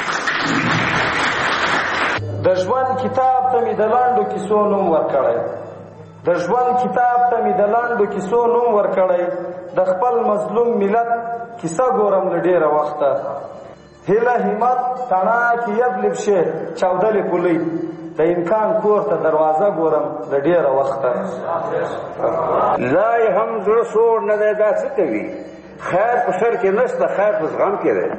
د ژوند کتاب ته مې د لنډو کیسو نوم ورکړی، د ژوند کتاب ته مې د لنډو کیسو نوم ورکړی. د خپل مظلوم ملت کیسه ګورم له ډېره وخته، هیله همت تڼاکې یبلب شې چاودلې پولۍ. د امکان کور ته دروازه ګورم له ډېره وخته. لا یې هم زړه سوړ نه دی، دا څه کوي؟ خیر په شر کې نشته، خیر په زغم کې دی.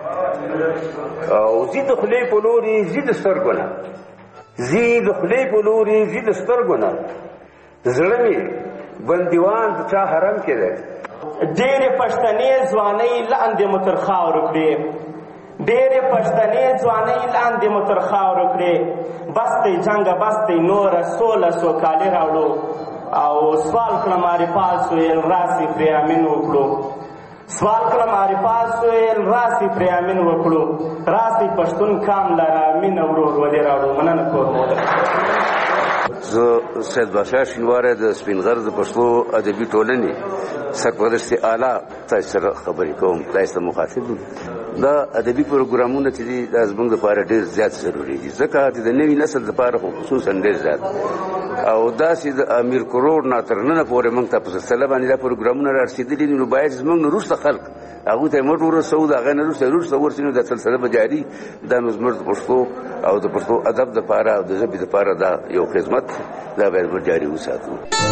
او زی د خولې په لورې زی د سترګو نه، زی د خولې په لورې زی د سترګو نه. زړه مې بندیوان د چا حرم کې دی. ډېرې پښتنې ځوانۍ لاندې مو تر خاورو کړې، ډېرې پښتنې ځوانۍ لاندې مو تر خاورو کړې. بس دی جنګه بس دی نوره سوله سوکالي راوړو، او سوال کړم عارفان سویل راسې پرې امین وکړو. سوال کړم عارفان سویل راسې پرې امین وکړو. راسې پښتون کام لره مینه ورور ولې راوړو. مننه کوم. زه سید بادشاه شینواری د سپین غر د پښتو ادبي ټولنې سرپرست اعلی تاسو سره خبرې کوم. تاسو ته مخاطب دا ادبي پروګرامونه چې دي دا زموږ لپاره ډېر زیات ضروري دي، ځکه چې د نوي نسل لپاره خو خصوصا ډېر زیات او داسې د امیر کروړ نه تر ننه پورې موږ ته په سلسله باندې دا پروګرامونه رارسېدلي دي. نو باید زموږ نه وروسته خلک هغوی ته موږ ورسوو، د هغې نه وروسته وروسته ورسي نو دا سلسله به جاري. دا نو زموږ د پښتو او د پښتو ادب دپاره او د ژبې دپاره دا یو خدمت دا باید موږ جاري وساتو.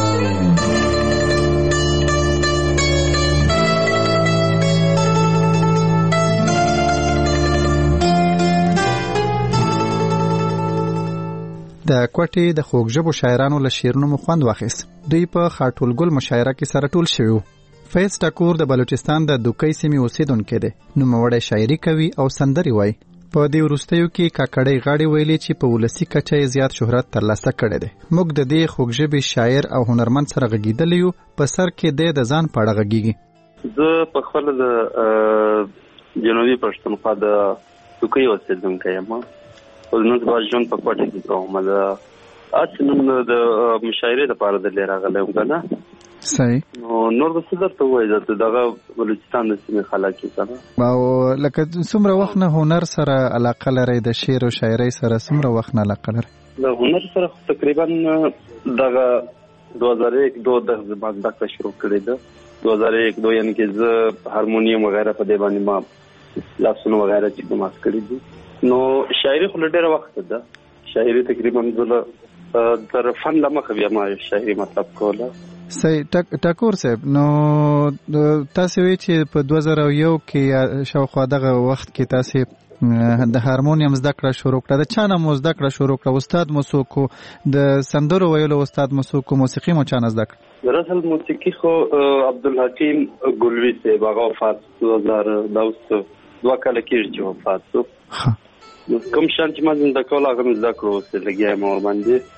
د کوټې د خوږژبو شاعرانو له شعرونو مو خوند واخیست. دوی په خاټولګل مشاعره کې سره ټول شوي وو. فیض ټکور د بلوچستان د دوکۍ سیمې اوسیدونکی دی، نوموړی شاعري کوي او سندرې وایي. په دې وروستیو کې کاکړۍ غاړې ویلې چې په ولسي کچه یې زیات شهرت ترلاسه کړی دی. موږ د دې خوږژبې شاعر او هنرمند سره غږېدلی یو، په سر کې دی د ځان په اړه غږېږي. زه په خپله د جنوبي پښتونخوا د دوکۍ اوسیدونکی یم، خو زموږ به ژوند په کوټه کې کوم. دا اصل نن د مشاعرې دپاره دلې راغلی یم که نه. صحیح. نو نور به څه درته ووایي، د دغه بلوچستان د سیمې خلک یې که نه. او لکه څومره وخت نه هنر سره علاقه لرئ، د شعر او شاعرۍ سره څومره وخت نه علاقه لرئ؟ د هنر سره تقریبا دغه دو هزار یک دو د زما زده کړه شروع کړې ده. دو هزار یک دو یعنې کې زه هارمونیم وغیره په دې باندې ما لاسونه وغیره چې کوم اس کړي دي. نو شاعري خو له ډېره وخته ده، شاعري تقریبا زه تر فن له مخه بیا ما شاعري مطلب کوله. صحیح. ټاکور صاحب، نو تاسو وایئ چې په دوه زره یو کې شاوخوا دغه وخت کې تاسو د هارمونیم زده کړه شروع کړه. د چا نه مو زده کړه شروع کړه؟ استاد مو څوک و؟ د سندرو ویلو استاد مو څوک و؟ موسیقي مو چا نه زده کړه؟ دراصل موسیقي خو عبدالحکیم ګلوي صاحب هغه وفات دو هزار دوه دوه کاله کېږي چې وفات شو. کوم شیان چې ما زده کول هغه مې زده کړو، اوس لګیا یم ورباندې.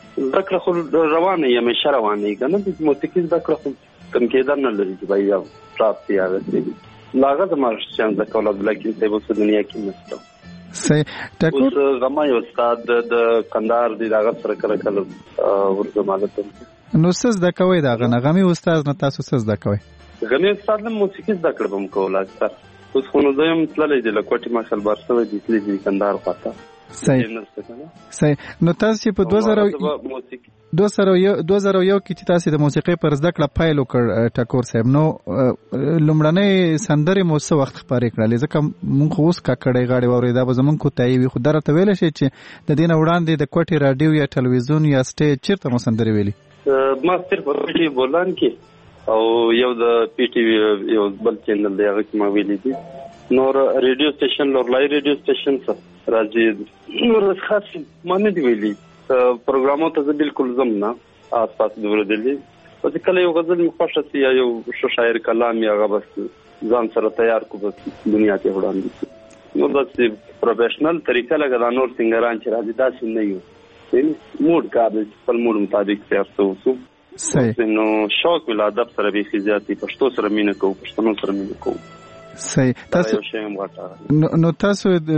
زده کړه خو روانه یې همیشه روانه یې که نه د موسیقي زده کړه خو کم کېدل نه لري چې به یا پراپ یا هغسې لا هغه زما شیان زده کول عبدالحکیم صاحب اوس دنیا کې نشته. صحیح. اوس غما یو استاد د کندهار دی د هغه سره کله کله ورځم حالت نو څه زده کوئ د هغه نه غمي استاد نه تاسو څه زده کوئ؟ غمي استاد نه موسیقي زده کړه به م کوله اکثر. اوس خو نو زه یم تللی دی له کوټې ماشال بار شوی دی تللی دی کندهار خواته. صحیح صحیح. نو تاسو چې په دوه زره دوه زره یو کې چې تاسو د موسیقۍ پر زده کړه پیل وکړ ټکور صاحب نو لومړنۍ سندرې مو څه وخت خپرې کړلې ځکه مونږ خو اوس کاکړۍ غاړې واورېدا به زمونږ کوتاهي وي خو درته ویلی شئ چې د دې نه وړاندې د کوټې راډیو یا ټلویزیون یا سټیج چېرته مو سندرې ویلي؟ ما صرف په پی ټي وي بولان کې او یو د پی ټي وي یو بل چینل دی هغه کې ما ویلي دي. نور ریډیو سټیشن لورلای ریډیو سټیشن څه راځي نور خاص ما نه دی ویلي. پروګرامو ته زه بالکل ځم نه آس پاس د ورځلې او چې کله یو غزل مې خوښه شي یا یو ښه شاعر کلام یا هغه بس ځان سره تیار کو بس دنیا ته وړاندې نو بس پروفیشنل طریقه لګا دا نور سنگران چې راځي داسې نه یو موډ کار دی خپل موډ مطابق تیار شو. صحیح. نو شوق ول ادب سره به خزياتي پښتو سره مینه کوو پښتنو سره مینه کوو. صحیح. تاسو نو تاسو د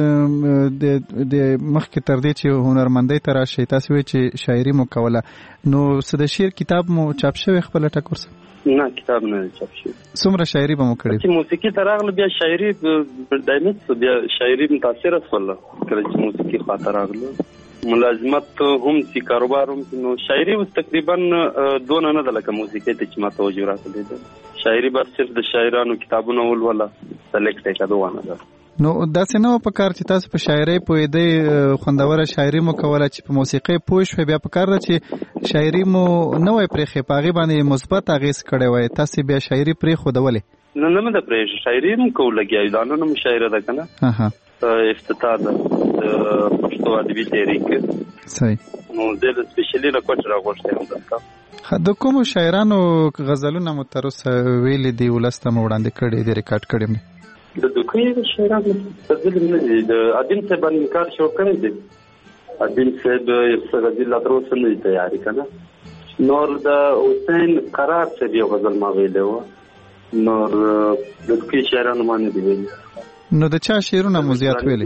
مخکې تر دې چې هنرمندۍ ته راشئ تاسو وایئ چې شاعري مو کوله نو څه د شعر کتاب مو چاپ شوی خپل ټکور سره؟ نه کتاب نه چاپ شوی. څومره شاعري به مو کړې؟ چې موسیقي ته راغله بیا شاعري دایمت بیا شاعري متاثره شوله کله چې موسیقي خاطر راغله ملازمت هم چې کاروبار هم نو شاعري اوس تقریبا دونه نه ده لکه موسیقي ته چې ما توجه راکړې ده. شاعري بس صرف د شاعرانو کتابونه ولوله سلیکټ یې کړه دوانه ده. نو داسې نه په کار چې تاسو په شاعري پوهېدئ خوندوره شاعري مو کوله چې په موسیقۍ پوه شوئ بیا په کار ده چې شاعري مو نه وای پرېښې په هغې باندې مثبت اغېز کړی وای تاسې بیا شاعري پرېښودولې؟ نه نه مې ده پرېښې شاعري هم کوو لګیا یو دا نن هم شاعره ده که نه افتتاح ده د پښتو ادبي تحریک. صحیح. نو زه د سپیشلي له کوټې راغوښتی یم دلته. د کومو شاعرانو غزلونه مو تر اوسه ویلي دي ولس ته مو وړاندې کړي دي ریکارډ کړي دي؟ د دوکۍ شاعرانو غزل نه دي د ادین صاحب باندې انکار شو کړی دی. ادین صاحب یو څه غزل لا تر اوسه نه دي تیارې که نه. نور د حسین قرار صاحب یو غزل ما ویلی وه. نور د دوکۍ شاعرانو ما نه دي ویلي. نو د چا شعرونه مو زیات ویلي؟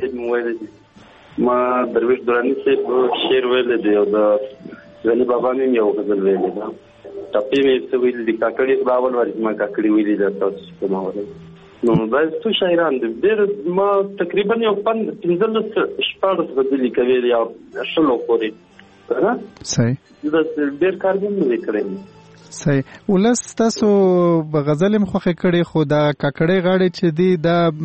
ما درویش درانی صاحب شعر ویلی دی او د غني بابا مې یو غزل ویلی ده. ټپې مې څه ویلي دي کاکړي خو اول وارې ما کاکړي ویلي ده تاسو چې کومه وایي. نو دا څو شاعران دي ډېر ما تقریبا یو پنځلس شپاړس غزلې کوي یا شلو پورې. صحیح. دا ډېر کار به مې کړی. صحیح. ولس تاسو غزل هم خوښې کړې خو دا کاکړۍ غاړې چې دي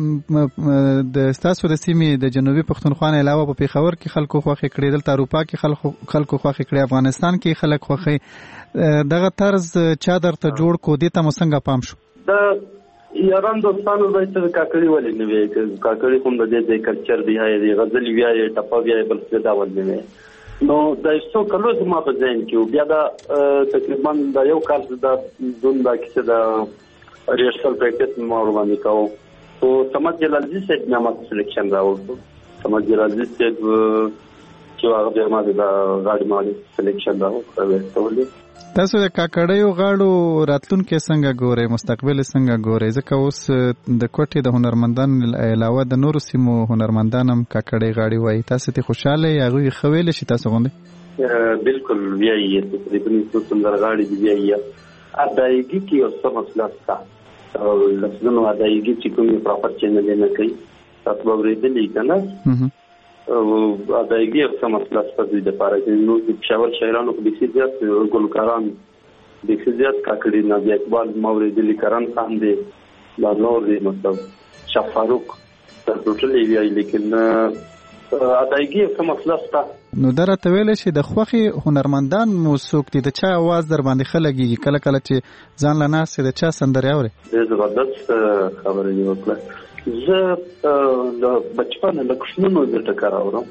دا د ستاسو د سیمې د جنوبي پښتونخوا نه علاوه په پېښور کې خلکو خوښې کړې دلته اروپا کې خلکو خلکو خوښې کړې افغانستان کې خلک خوښې دغه طرز چا درته جوړ کو دې ته مو څنګه پام شو؟ د یاران دوستانو ځای ته کاکړي ولې نه وایي کاکړي خو د دې ځای کلچر دی یا غزل وایي ټپه وایي بل څه دا ول نه وایي. نو د څو کلو زما په ذهن کې بیا دا تقریبا د یو کال د دون دا کیسه د ریهرسل پریکټس ما ور باندې کوم او سمات جلالزی صاحب نه ما سلیکشن راوړو. سمات جلالزی صاحب چې هغه د ما د غاړي مالي سلیکشن راوړو. تاسو د کاکړیو غاړو راتلونکي څنګه ګورئ مستقبل څنګه ګورئ ځکه اوس د کوټې د هنرمندانو علاوه د نورو سیمو هنرمندان هم کاکړۍ غاړې وایي تاسو ته خوشاله یې هغوی ښه ویلی شي تاسو غوندې؟ بالکل وایي تقریبا څو سندر غاړې دي وایي ادایګي کې یو څه مسله شته او لفظونو ادایګي چې کوم یې پراپر چینل نه کوي تاسو به اورېدلي که نه او ادایګي یو څه مسله شته دوی دپاره چې نور د پېښور شاعرانو خو بیخي زیات ګلکاران بیخي زیات کاکړي نبي اقبال ما اورېدلي کرن خان دی دا نور دی مطلب شاه فاروق تر ټوټلې وایي لیکن ادایګي یو څه مسله شته. نو دا راته ویلی شي د خوښې هنرمندان مو څوک دي د چا اواز در باندې ښه لګېږي کله کله چې ځان له ناست د چا سندرې اورې؟ ډېر زبردست خبره دې وکړه. زه د بچپن له کوچنیانو زه ټکر اورم.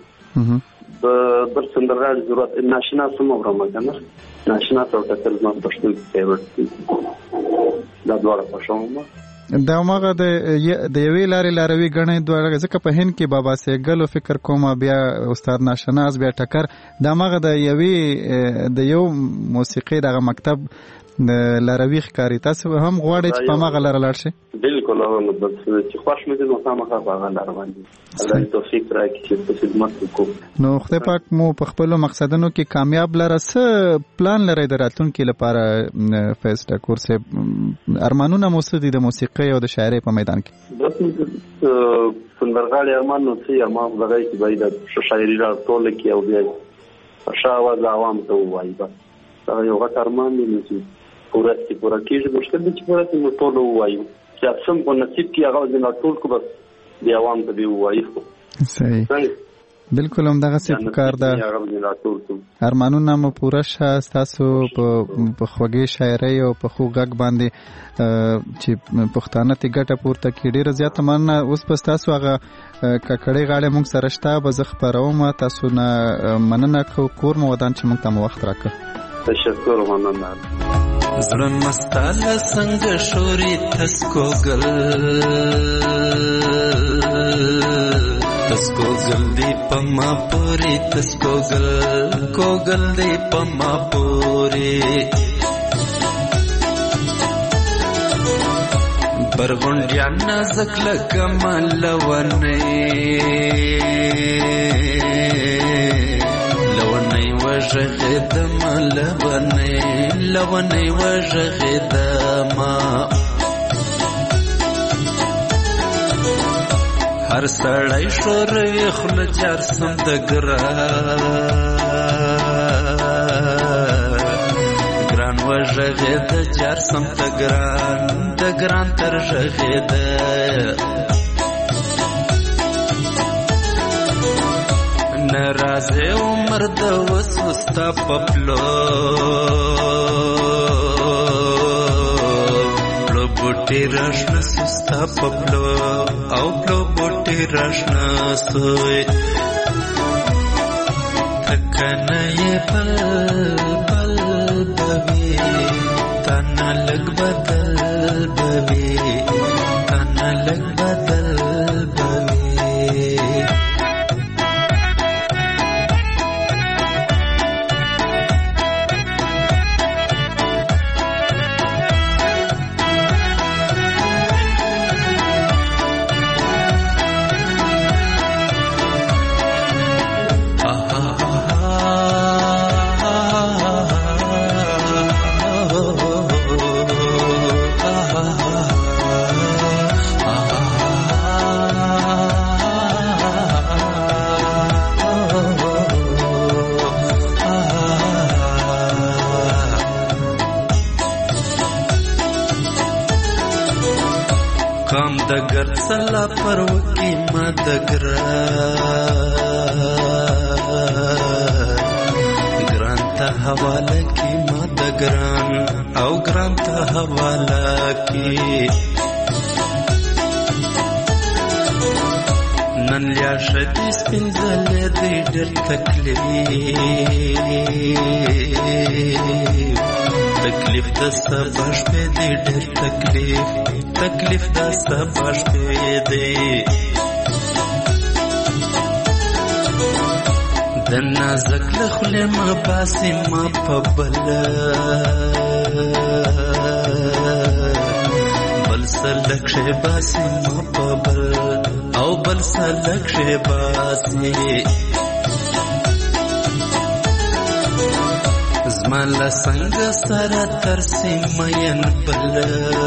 بل سندرغاړي ضرورت ناشنا سم اورم که نه ناشنا ته ټکر زما پښتو کې فیورټ دي دا دواړه خوښوم. دا ماغه د د یوې لارې لاروي غنې دوه ځکه په هند کې بابا سیګل او فکر کوم بیا استاد ناشناس بیا ټکر دا ماغه د یوې د یو موسیقي دغه مکتب د لاروي ښکاری تاسو هم غواړئ چې په ماغه لار لاړ شئ؟ بالکل هغه بس چې خوښ مې دي نو خامخا په هغه لار باندې الله توفیق راکړي چې په خدمت وکړو. نو خدای پاک مو په خپل مقصدونو کې کامیاب لره څه پلان لري د راتلونکي لپاره فیض ټکور صاحب؟ ارمانونه مو څه دي د موسیقۍ او د شاعرۍ په میدان کې؟ بس سندرغاړي ارمان نو څه ارمان لري چې باید د شاعري راټول کې او بیا شاوه عوام ته وایي بس دا یو غټ ارمان دی چې پورا چې پورا کېږي مشکل دی چې پورا چې ټول وایو چې څنګه په نصیب کې هغه د ټول کو بس دی عوام ته دی وایو. صحیح بالکل هم دغه څه کار ده. ارمانونه مو پوره شه تاسو په خوږې شاعرۍ او په خو غږ باندې چې پښتانه ته ګټه پورته کړي. ډیره زیاته مننه. اوس پس تاسو هغه ککړې غاړې مونږ سره شته به زه خپروم. تاسو نه مننه کور مو ودان چې مونږ ته مو وخت راکړ. تشکر مننه. زړه مستاله څنګه شوري تسکو ګل تسکو ګل دی پما پوری تسکو ګل کو ګل دی پما پوری برغونډیا نازک لکمل ونه وژغدم لونی لونی وژغدم هر سړی شوروي خوله جار سم د ګران ګران وژغد جار سم د ګران د ګران تر ژغد نرازه عمر د وسوستا پپلو پلو بوټي راشنا سستا پپلو او پلو بوټي راشنا سوی تکنه یې بل بل بوي تانا لګ بدل بوي تانا لګ بدل بوي. دگر سلا پر وکی ما دگرا گران تا حواله کی ما دگران او گران تا حواله کی نن لیا شدی سپنزل دی در تکلیف تکلیف دستا باش پی دی در تکلیف تکلیف دستا باش پی دی د نازک لخل ما باسی ما پبل بل سلک شی باسی ما پبل او بل سلک شی باسی زمان لسنگ سر ترسی مین بل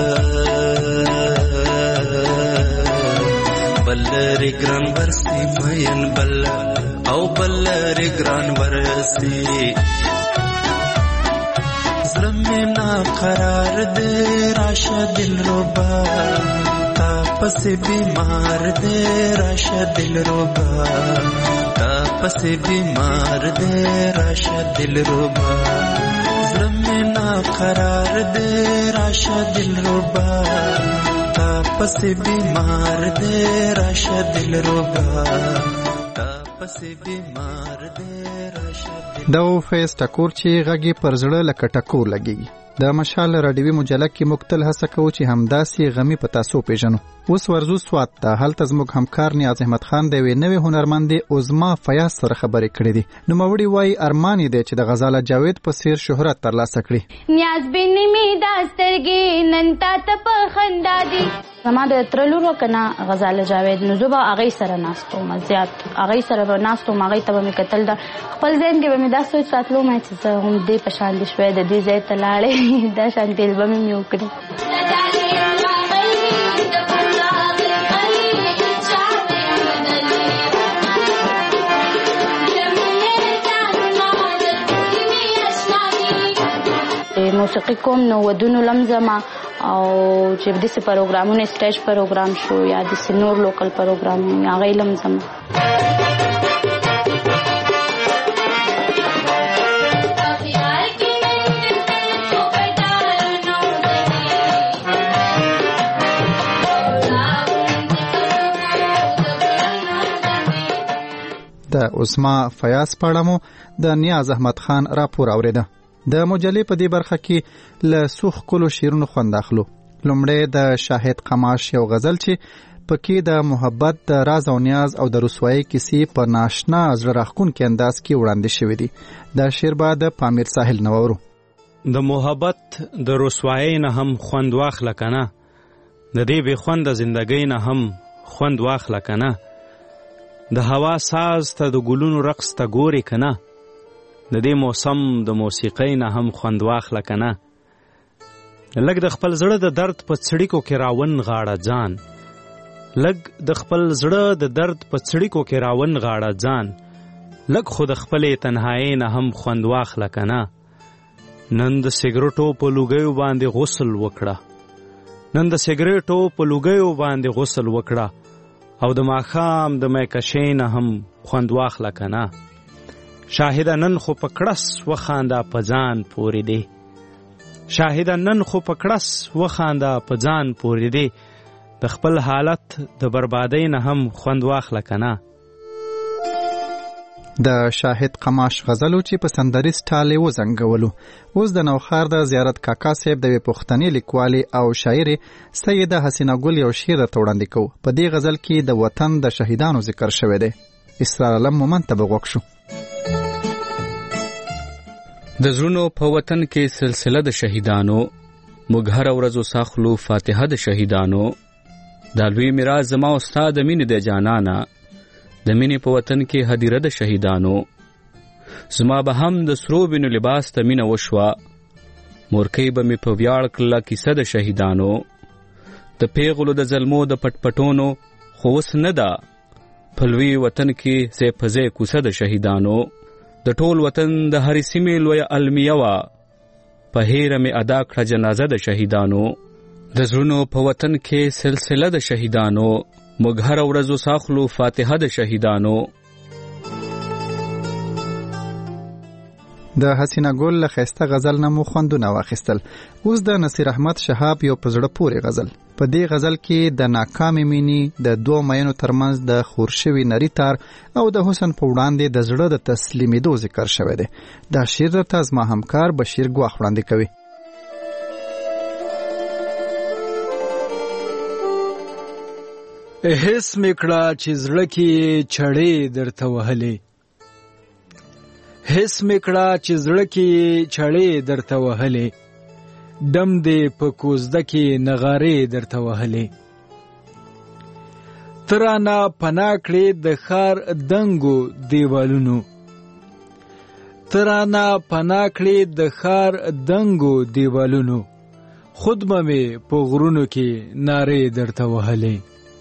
بل رگران برسی مین بل او بل رگران برسی زلمی نا قرار دے راشا دل روبا تا پس بیمار دے راشا دل روبا تا پس بیمار دے راشا دل روبا زلمی نا قرار دے راشا دل روبا تا پس بیمار دے راشا دل روبا دا و فیض ټکور چې غږی پر زړه لکه ټکور لګي. د مشال راډیوي مجله کې موږ تل هڅه کوو چې همداسې غمي په تاسو پیژنو. اوس ورزو سوات ته هلته زموږ همکار نیاز احمد خان د یوې نوې هنرمندې عظما فیاض سره خبرې کړې دي. نوموړي وایي ارمان یې دی چې د غزاله جاوید په څیر شهرت ترلاسه کړي. نیاز بینې مې دا سترګې نن تا ته په خندا دي. زما د تره لور وه که نه غزاله جاوید، نو زه به هغې سره ناست وم، زیات هغې سره به ناست وم، هغې ته به مې کتل. د خپل ذهن کې به مې دا سوچ راتلو ما چې زه هم دې په شان دې شوی د دې ځای ته لاړې دا شانتې البمې مې وکړي. موسیقي کوم نو ودونو لمزما او چې داسې پروګرامونه سټیج پروګرام شو یا داسې نور لوکل پروګرام هغه لمزما. د عظما فیاض په اړه مو د نیاز احمد خان راپور اورېده. د مجلې په دې برخه کې له څو ښکلو شعرونو خوند اخلو. لومړی د شاهد قماش یو غزل چې پکې د محبت د راز او نیاز او د رسوایۍ کیسې په ناشنا زړه راښکونکي انداز کې وړاندې شوي دي. دا شعر به د پامیر ساحل نه واورو. د محبت د رسوایۍ نه هم خوند واخله که نه، د دې بې خونده زندګۍ نه هم خوند واخله که نه، د هوا ساز ته د ګلونو رقص ته ګورې که نه، د دې موسم د موسیقۍ نه هم خوند واخله که نه. لږ د خپل زړه د درد په څړیکو کې راون غاړه ځان، لږ د خپل زړه د درد په څړیکو کې راون غاړه ځان، لږ خو د خپلې تنهایۍ نه هم خوند واخله که نه. نن د سګرټو په لوګیو باندې غسل وکړه، نن د سګرټو په لوګیو باندې غسل وکړه، او د ماښام د میکشۍ نه هم خوند واخله که نه. شاهده نن خو په کړس وخانده په ځان پورې دی، شاهده نن خو په کړس وخانده په ځان پورې دی، د خپل حالت د بربادۍ نه هم خوند واخله که نه. د شاهد قماش غزلو چې په سندریز ټال یې وزنګولو. اوس د نوښار د زیارت کاکا صاحب د یوې پښتنې لیکوالې او شاعرې سیده حسینه ګل یو شعر درته وړاندې کوو. په دې غزل کې د وطن د شهیدانو ذکر شوی دی. اسرار علم مومند ته به غوږ شو. د زړونو په وطن کې سلسله د شهیدانو، موږ هره ورځ ساخلو فاتحه د شهیدانو. دا لوی میراث زما او ستا د مینې د جانانه، د مینې په وطن کې هدیره د شهیدانو. زما به هم د سرو وینو لباس ته مینه وشوه، مورکۍ به مې په ویاړ کړله کیسه د شهیدانو. د پیغلو د ظلمو د پټ پټونو خو اوس نه ده، په لوی وطن کې ځای په ځای کوڅه د شهیدانو. د ټول وطن د هرې سیمې لویه المیه وه، په هیره مې ادا کړه جنازه د شهیدانو. د زړونو په وطن کې سلسله د شهیدانو، موږ هره ورځ ساخلو فاتحه د شهیدانو. د حسینه ګل له ښایسته غزل نه مو خوندونه واخیستل. اوس د نصیر احمد شهاب یو په زړه پورې غزل. په دې غزل کې د ناکامې مینې د دوو مینو ترمنځ د خور شوي نري تار او د حسن په وړاندې د زړه د تسلیمېدو ذکر شوی دی. دا شعر درته زما همکار بشیر ګواښ وړاندې کوي. حس مې کړه چې زړه کې چړې درته وهلې، حس مې کړه چې زړه کې چړې درته وهلې، دم دې په کوزده کې نغارې درته وهلې. ترانه پناه کړې د ښار دنګو دیوالونو، ترانه پناه کړې د ښار دنګو دیوالونو، خود به مې په غرونو کې نارې درته وهلې.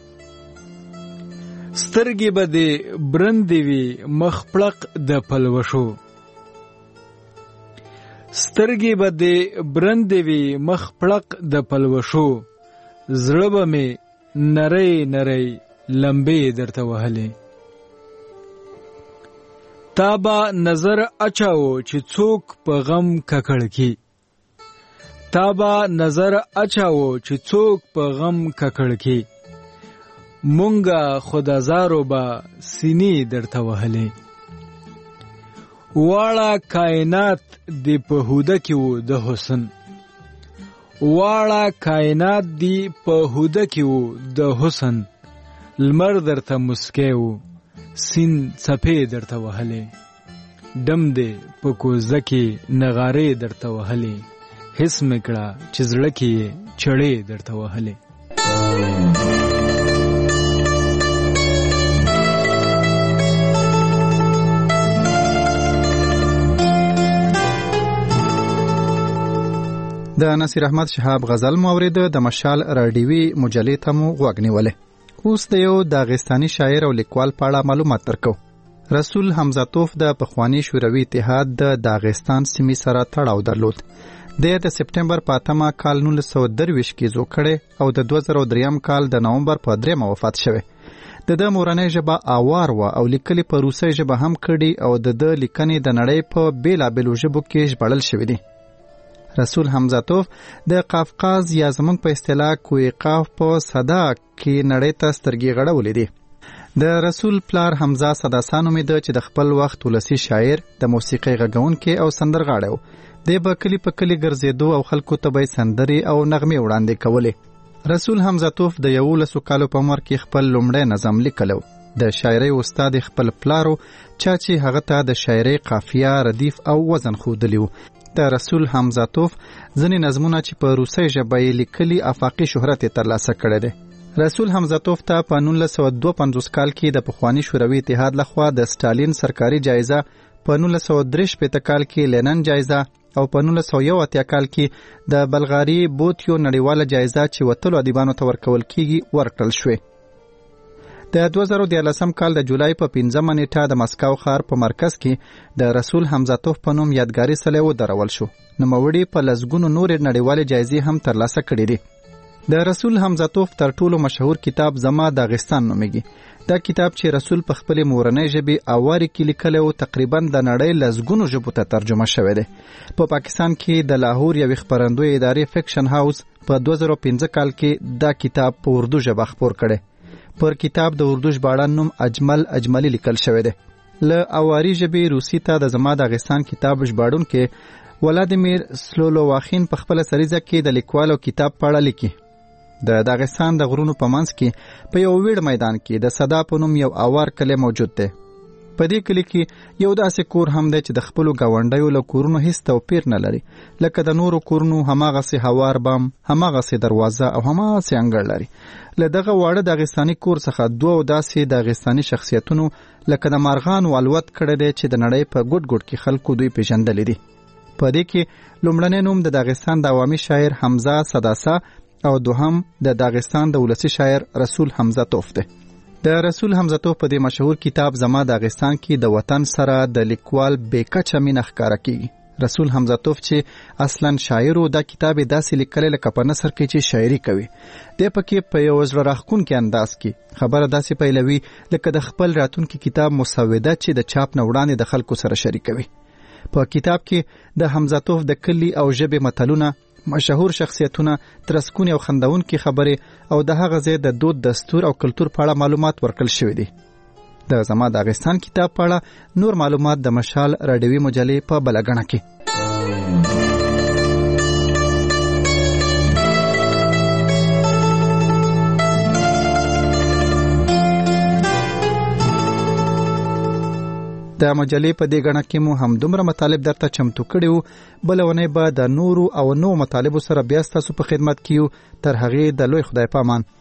سترګې به دې برندې وي مخ پړق د پلوشو، سترګې به دې برندې وي مخ پړق د پلوشو، زړه به مې نری نری لمبې درته وهلې. تا به نظر اچاو چې څوک په غم ککړ کی، تا به نظر اچاو چې څوک په غم ککړ کی، مونږه خدازارو با سینې درته وهلې. واړه کائنات د په هوده کې و د حسن، واړه کائنات دی په هوده کې وو د حسن، لمر درته مسکی وو سین څپې درته وهلې، ډم دی په کوزه کې نغارې درته وهلې، حس مې کړه چې زړه کې یې چړې درته وهلې. د نصیر احمد شهاب غزل مو اورېده. د مشال راډیوي مجلې ته مو غوږ نیولې. اوس د یو داغستاني شاعر او لیکوال په اړه معلومات درکو. رسول حمزه توف د پخوانی شوروي اتحاد د داغستان سیمې سره تړاو درلود. د سپټمبر په اتمه کال نولس سوه درویشت کې زو کړي او د دوه زره دریم کال د نومبر په دریمه وفات شوی. د د مورنۍ ژبه آوار و او لیکلي په روسي ژبه هم کړي او د د لیکنې د نړۍ په بیلابیلو ژبو کې ژباړل شوی دی. رسول حمزه توف د قافقاز یا زمونږ په اصطلاح کوی قاف په صدا کې نړۍ ته سترګې غړولې دي. د رسول پلار حمزه صداسا نومېده چې د خپل وخت ولسي شاعر، د موسیقۍ غږونکی او سندرغاړی و. دی به کلی په کلی ګرځېدو او خلکو ته به سندرې او نغمې وړاندې کولې. رسول حمزه توف د یولسو کالو په عمر کې خپل لومړی نظم لیکلو. د شاعرۍ استاد خپل پلارو چا چې هغه ته د شاعرۍ قافیه، ردیف او وزن ښودلی و. د رسول حمزه توف ځینې نظمونه چې په روسي ژبه یې لیکلي افاقي شهرت یې ترلاسه کړی دی. رسول حمزه توف ته په نولس سوه دوه پنځوس کال کې د پخواني شوروي اتحاد لخوا د سټالین سرکاري جایزه، په نولس سوه درې شپېته کال کې لینن جایزه او په نولس سوه یو اتیا کال کې د بلغاري بوتیو نړیواله جایزه چې وتلو ادیبانو ته ورکول کیږي ورکړل شوې. د دوه زره دیارلسم کال د جولای په پنځمه نیټه د مسکو ښار په مرکز کې د رسول حمزه توف په نوم یادګاري سلی ودرول شو. نوموړي په لسګونو نورې نړیوالې جایزې هم ترلاسه کړې دي. د رسول حمزه توف تر ټولو مشهور کتاب زما داغستان نومیږي. دا کتاب چې رسول په خپل مورنۍ ژبې اواري کې لیکلی او تقریبا د نړۍ لسګونو ژبو ته ترجمه شوی دی. په پاکستان کې د لاهور یوې خپرندوی ادارې فکشن هاوس په دوه زره پنځه کال کې دا کتاب په اردو ژبه خپور کړی. پر کتاب د اردو ژباړن نوم اجمل اجملی لیکل شوی دی. له اواري ژبې روسي ته د زما داغستان کتاب ژباړونکی ولادیمیر سلولوواخین په خپل سریزه کې د لیکوال او کتاب په اړه لیکي. د داغستان د غرونو په منځ کې په یو ویړ میدان کې د صدا په نوم یو اوار کلی موجود دی. په دې کلی کې یو داسې کور هم دی چې د خپلو ګاونډیو له کورونو هیڅ توپیر نه لري. لکه د نورو کورونو هماغسې هوار بام، هماغسې دروازه او هماغسې انګړ لري. له دغه واړه داغستاني کور څخه دوه داسې داغستاني شخصیتونو لکه د مارغانو الوت کړی دی چې د نړۍ په ګوټ ګوټ کې خلکو دوی پیژندلی دي. په دې کې لومړنی نوم د داغستان د عوامي شاعر حمزه صداسا او دوهم د داغستان د ولسي شاعر رسول حمزه توف دی. د رسول حمزه توف په دې مشهور کتاب زما داغستان کې د وطن سره د لیکوال بېکچه مینه ښکاره کیږي. رسول حمزه توف چې اصلا شاعر و، دا کتاب یې داسې لیکلی لکه په نثر کې چې شاعري کوي. دی پکې په یو زړه راښکونکي انداز کې خبره داسې پیلوي لکه د خپل راتلونکي کتاب مسوده چې د چاپ نه وړاندې د خلکو سره شریکوي. په کتاب کې د حمزه توف د کلي او ژبې متلونه، مشهور شخصیتونه، ترسکونې او خندونکي خبرې او د هغه ځای د دود، دستور او کلتور په اړه معلومات ورکړل شوي دي. د زما داغستان کتاب په اړه نور معلومات د مشال راډیوي مجلې په بله ګڼه کې. د مجلې په دې غڼه کې مو هم دومره مطالب درته چمتو کړي وو. بله ونې به د نورو او نوو مطالبو سره بیا ستاسو په خدمت کې یو. تر هغې د لوی خدای په امان.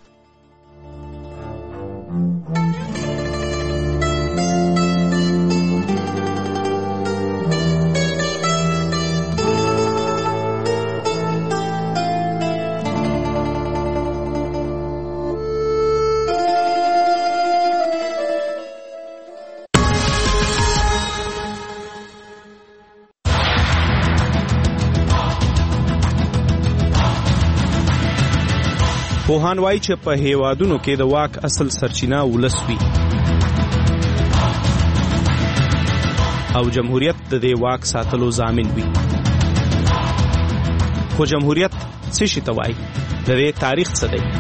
پوهان وایي چې په هیوادونو کې د واک اصل سرچینه ولس وي او جمهوریت د دې واک ساتلو ضامن وي. خو جمهوریت څه شي ته وایي؟ د دې تاریخ څه دی؟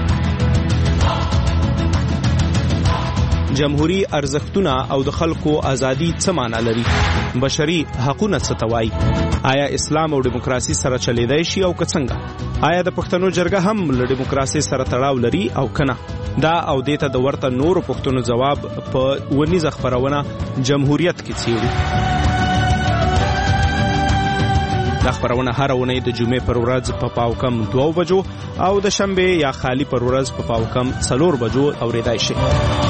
جمهوری ارزښتونه او د خلکو ازادي څه معنا لري؟ بشري حقونه څه ته وایي؟ آیا اسلام او دیموکراسي سره چلیدای شي او که څنګه؟ آیا د پښتنو جرګه هم له دیموکراسي سره تړاو لري او کنه؟ دا او دیته د ورته نورو پښتنو جواب په ونیزه خبرونه جمهوریت کې څیړو. دا خبرونه هر اونۍ د جمعې پر ورځ په پاو کم دوه بجو او د شنبه یا خالی پر ورځ په پاو کم څلور بجو اوریدای شي.